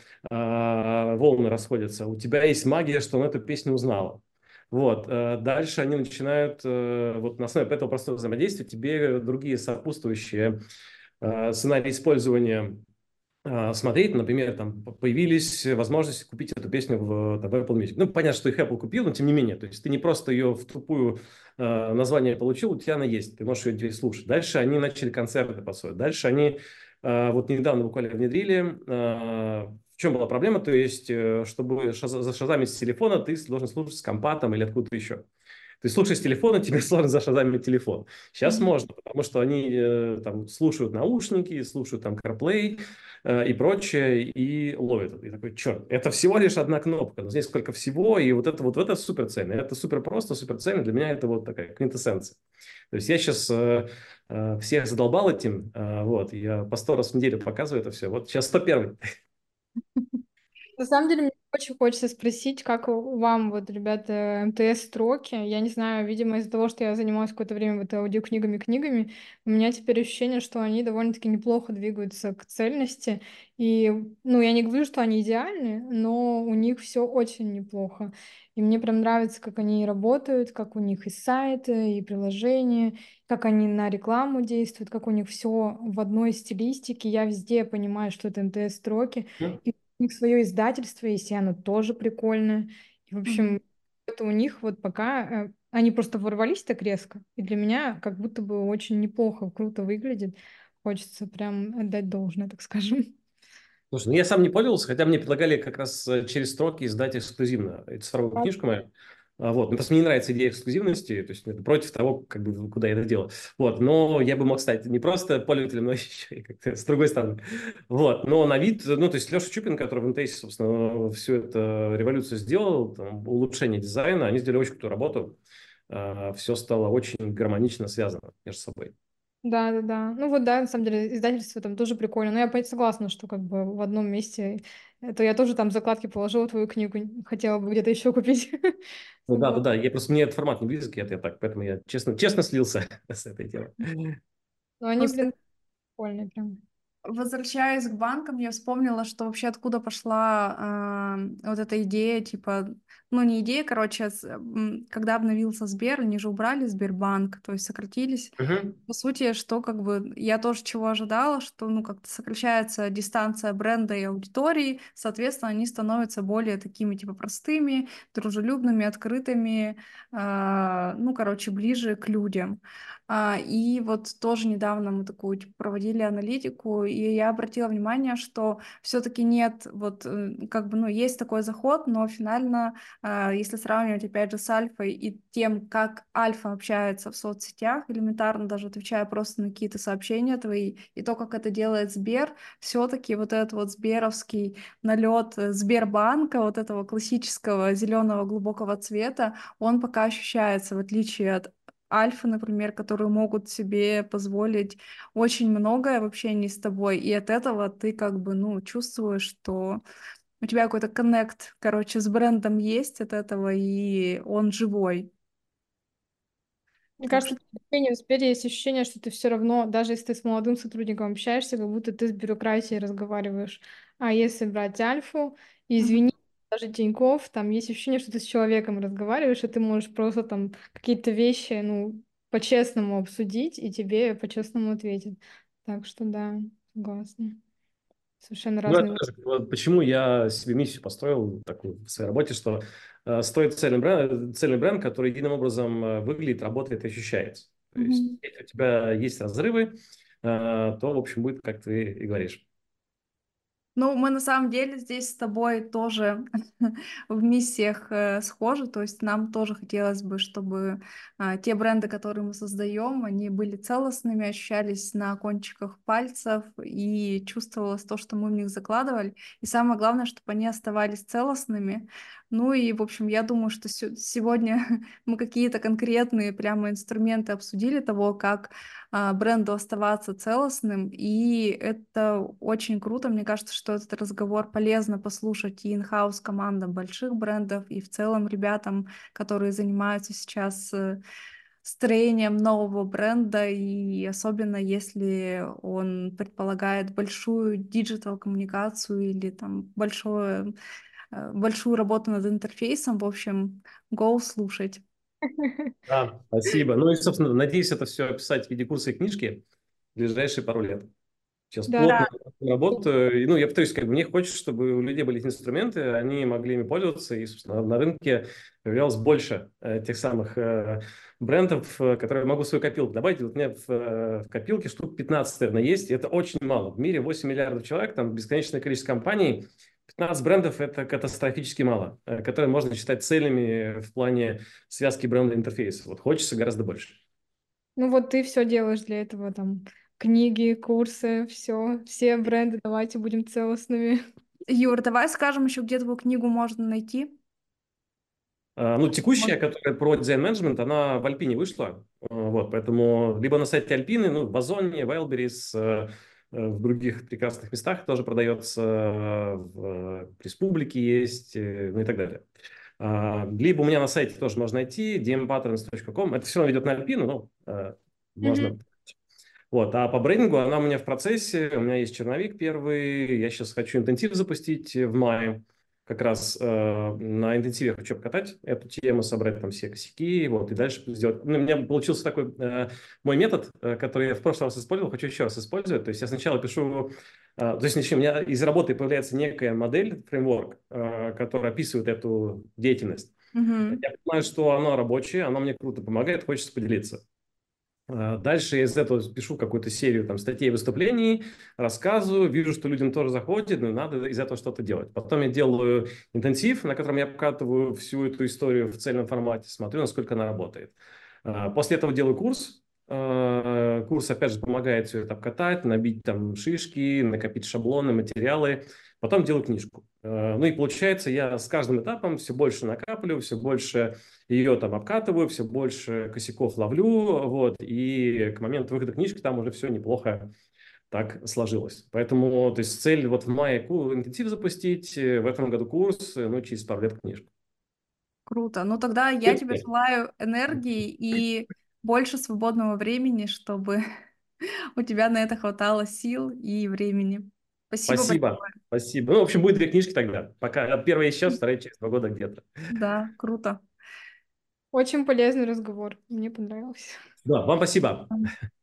волны расходятся. У тебя есть магия, что он эту песню узнала. Вот. э, Дальше они начинают, э, вот на основе этого простого взаимодействия, тебе другие сопутствующие э, сценарии использования а, смотреть, например, там появились возможности купить эту песню в, там, в Apple Music. Ну, понятно, что их Apple купил, но тем не менее. То есть ты не просто ее в тупую э, название получил, у тебя она есть, ты можешь ее теперь слушать. Дальше они начали концерты посылать. Дальше они э, вот недавно буквально внедрили. Э, в чем была проблема? То есть, э, чтобы шаз- зашазамить с телефона, ты должен слушать с компа там или откуда-то еще. Ты слушаешь с телефона, тебе сложно зашазамить телефон. Сейчас мгм. можно, потому что они э, там слушают наушники, слушают там CarPlay э, и прочее, и ловят это. И такой, черт, это всего лишь одна кнопка, но здесь сколько всего, и вот это вот, вот это супер ценно. Это супер просто, супер ценно. Для меня это вот такая квинтэссенция. То есть я сейчас э, э, всех задолбал этим, э, вот, я по сто раз в неделю показываю это все. Вот сейчас сто первый. На самом деле, мне очень хочется спросить, как у- вам, вот, ребята, эм тэ эс-строки. Я не знаю, видимо, из-за того, что я занималась какое-то время вот аудиокнигами, книгами, у меня теперь ощущение, что они довольно-таки неплохо двигаются к цельности. И, ну, я не говорю, что они идеальны, но у них все очень неплохо. И мне прям нравится, как они работают, как у них и сайты, и приложения, как они на рекламу действуют, как у них все в одной стилистике. Я везде понимаю, что это эм тэ эс-строки. У них свое издательство есть, и оно тоже прикольное. И, в Мгм. общем, это у них вот пока... э, Они просто ворвались так резко, и для меня как будто бы очень неплохо, круто выглядит. Хочется прям отдать должное, так скажем. Слушай, ну я сам не пользовался, хотя мне предлагали как раз э, через строки издать эксклюзивно эту цифровую книжку мою. А, Вот. Ну, просто мне не нравится идея эксклюзивности, то есть это против того, как бы, куда я это делаю. Вот. Но я бы мог стать не просто пользователем, но еще и как-то с другой стороны. Вот. Но на вид, ну, то есть Леша Чупин, который в эн тэ эс, собственно, всю эту революцию сделал, там, улучшение дизайна, они сделали очень крутую работу. Все стало очень гармонично связано между собой. Да, да, да. Ну вот да, на самом деле издательство там тоже прикольно. Но я опять согласна, что как бы в одном месте. Это я тоже там закладки положила твою книгу, хотела бы где-то еще купить. Ну да, да, Вот. да. Я просто мне этот формат не близок, я, я так, поэтому я честно, честно слился с этой темой. Но они, Просто блин, прикольные прям. возвращаясь к банкам, я вспомнила, что вообще откуда пошла а, вот эта идея, типа, ну не идея, короче, а с- м, когда обновился Сбер, они же убрали Сбербанк, то есть сократились. Мгм. По сути, что как бы я тоже чего ожидала, что ну как-то сокращается дистанция бренда и аудитории, соответственно, они становятся более такими типа простыми, дружелюбными, открытыми, а, ну короче, ближе к людям. А, и вот тоже недавно мы такую типа, проводили аналитику, и я обратила внимание, что все-таки нет, вот э, как бы, ну, есть такой заход, но финально, а, если сравнивать опять же с Альфой и тем, как Альфа общается в соцсетях, элементарно даже отвечая просто на какие-то сообщения твои, и то, как это делает Сбер, все-таки вот этот вот сберовский налет Сбербанка, вот этого классического зеленого глубокого цвета, он пока ощущается, в отличие от Альфы, например, которые могут себе позволить очень многое в общении с тобой, и от этого ты как бы, ну, чувствуешь, что у тебя какой-то коннект, короче, с брендом есть от этого, и он живой. Мне Так кажется, что... в Сбере в Сбере есть ощущение, что ты все равно, даже если ты с молодым сотрудником общаешься, как будто ты с бюрократией разговариваешь. А если брать Альфу, Мгм. извини, даже Тинькофф, там есть ощущение, что ты с человеком разговариваешь, и ты можешь просто там какие-то вещи, ну, по-честному обсудить, и тебе по-честному ответят. Так что да, согласна. Совершенно Ну, это разные. тоже, вот почему я себе миссию построил такую в своей работе, что э, стоит цельный бренд, цельный бренд, который единым образом э, выглядит, работает и ощущается. То есть, Мгм. если у тебя есть разрывы, э, то, в общем, будет, как ты и говоришь. Ну, мы на самом деле здесь с тобой тоже в миссиях э, схожи, то есть нам тоже хотелось бы, чтобы а, те бренды, которые мы создаем, они были целостными, ощущались на кончиках пальцев и чувствовалось то, что мы в них закладывали. И самое главное, чтобы они оставались целостными. Ну и, в общем, я думаю, что сё- сегодня мы какие-то конкретные прямо инструменты обсудили того, как а, бренду оставаться целостным, и это очень круто. Мне кажется, что этот разговор полезно послушать и инхаус командам больших брендов, и в целом ребятам, которые занимаются сейчас э, строением нового бренда, и особенно если он предполагает большую диджитал-коммуникацию или там большое, э, большую работу над интерфейсом. В общем, go слушать. Да, спасибо. Ну и, собственно, надеюсь это все описать в виде курса и книжки в ближайшие пару лет. Сейчас Да, плотно работаю. И, ну, я повторюсь, как бы мне хочется, чтобы у людей были эти инструменты, они могли ими пользоваться, и, собственно, на рынке появлялось больше э, тех самых э, брендов, э, которые я могу в свою копилку добавить. Вот у меня в, э, в копилке штук пятнадцать, наверное, есть, и это очень мало. В мире восемь миллиардов человек, там бесконечное количество компаний, пятнадцать брендов – это катастрофически мало, э, которые можно считать цельными в плане связки бренда интерфейса. Вот хочется гораздо больше. ну вот ты все делаешь для этого, там, книги, курсы, все, все бренды, давайте будем целостными. Юр, давай скажем еще, где твою книгу можно найти. А, Ну, Вот. текущая, которая про дизайн-менеджмент, она в Альпине вышла. А, Вот, поэтому либо на сайте Альпины, ну, в Озоне, в Wildberries, э, э, в других прекрасных местах тоже продается, э, в э, Республике есть, э, ну и так далее. А, Либо у меня на сайте тоже можно найти ди эм patterns точка ком. Это все равно ведет на Альпину, но э, Мгм. можно. Вот, а по брендингу она у меня в процессе, у меня есть черновик первый, я сейчас хочу интенсив запустить в мае, как раз э, на интенсиве хочу покатать эту тему, собрать там все косяки, вот, и дальше сделать. Ну, у меня получился такой э, мой метод, э, который я в прошлый раз использовал, хочу еще раз использовать, то есть я сначала пишу, э, то есть начнем, у меня из работы появляется некая модель, фреймворк, э, который описывает эту деятельность. Мгм. Я понимаю, что оно рабочее, оно мне круто помогает, хочется поделиться. А, Дальше я из этого пишу какую-то серию там, статей, выступлений, рассказываю, вижу, что людям тоже заходит, но надо из этого что-то делать. Потом я делаю интенсив, на котором я обкатываю всю эту историю в цельном формате, смотрю, насколько она работает. А, После этого делаю курс. А, Курс, опять же, помогает все это обкатать, набить там шишки, накопить шаблоны, материалы. Потом делаю книжку. А, Ну и получается, я с каждым этапом все больше накапливаю, все больше ее там обкатываю, все больше косяков ловлю, вот, и к моменту выхода книжки там уже все неплохо так сложилось. Поэтому, то есть цель вот в мае ку- интенсив запустить, э, в этом году курс, э, ну, через пару лет книжку. Круто. Ну тогда я тебе желаю энергии и больше свободного времени, чтобы у тебя на это хватало сил и времени. Спасибо Спасибо, большое. спасибо. Ну, в общем, будет две книжки тогда. Пока первая сейчас, вторая через два года где-то. Да, круто. Очень полезный разговор, мне понравился. Да, вам спасибо.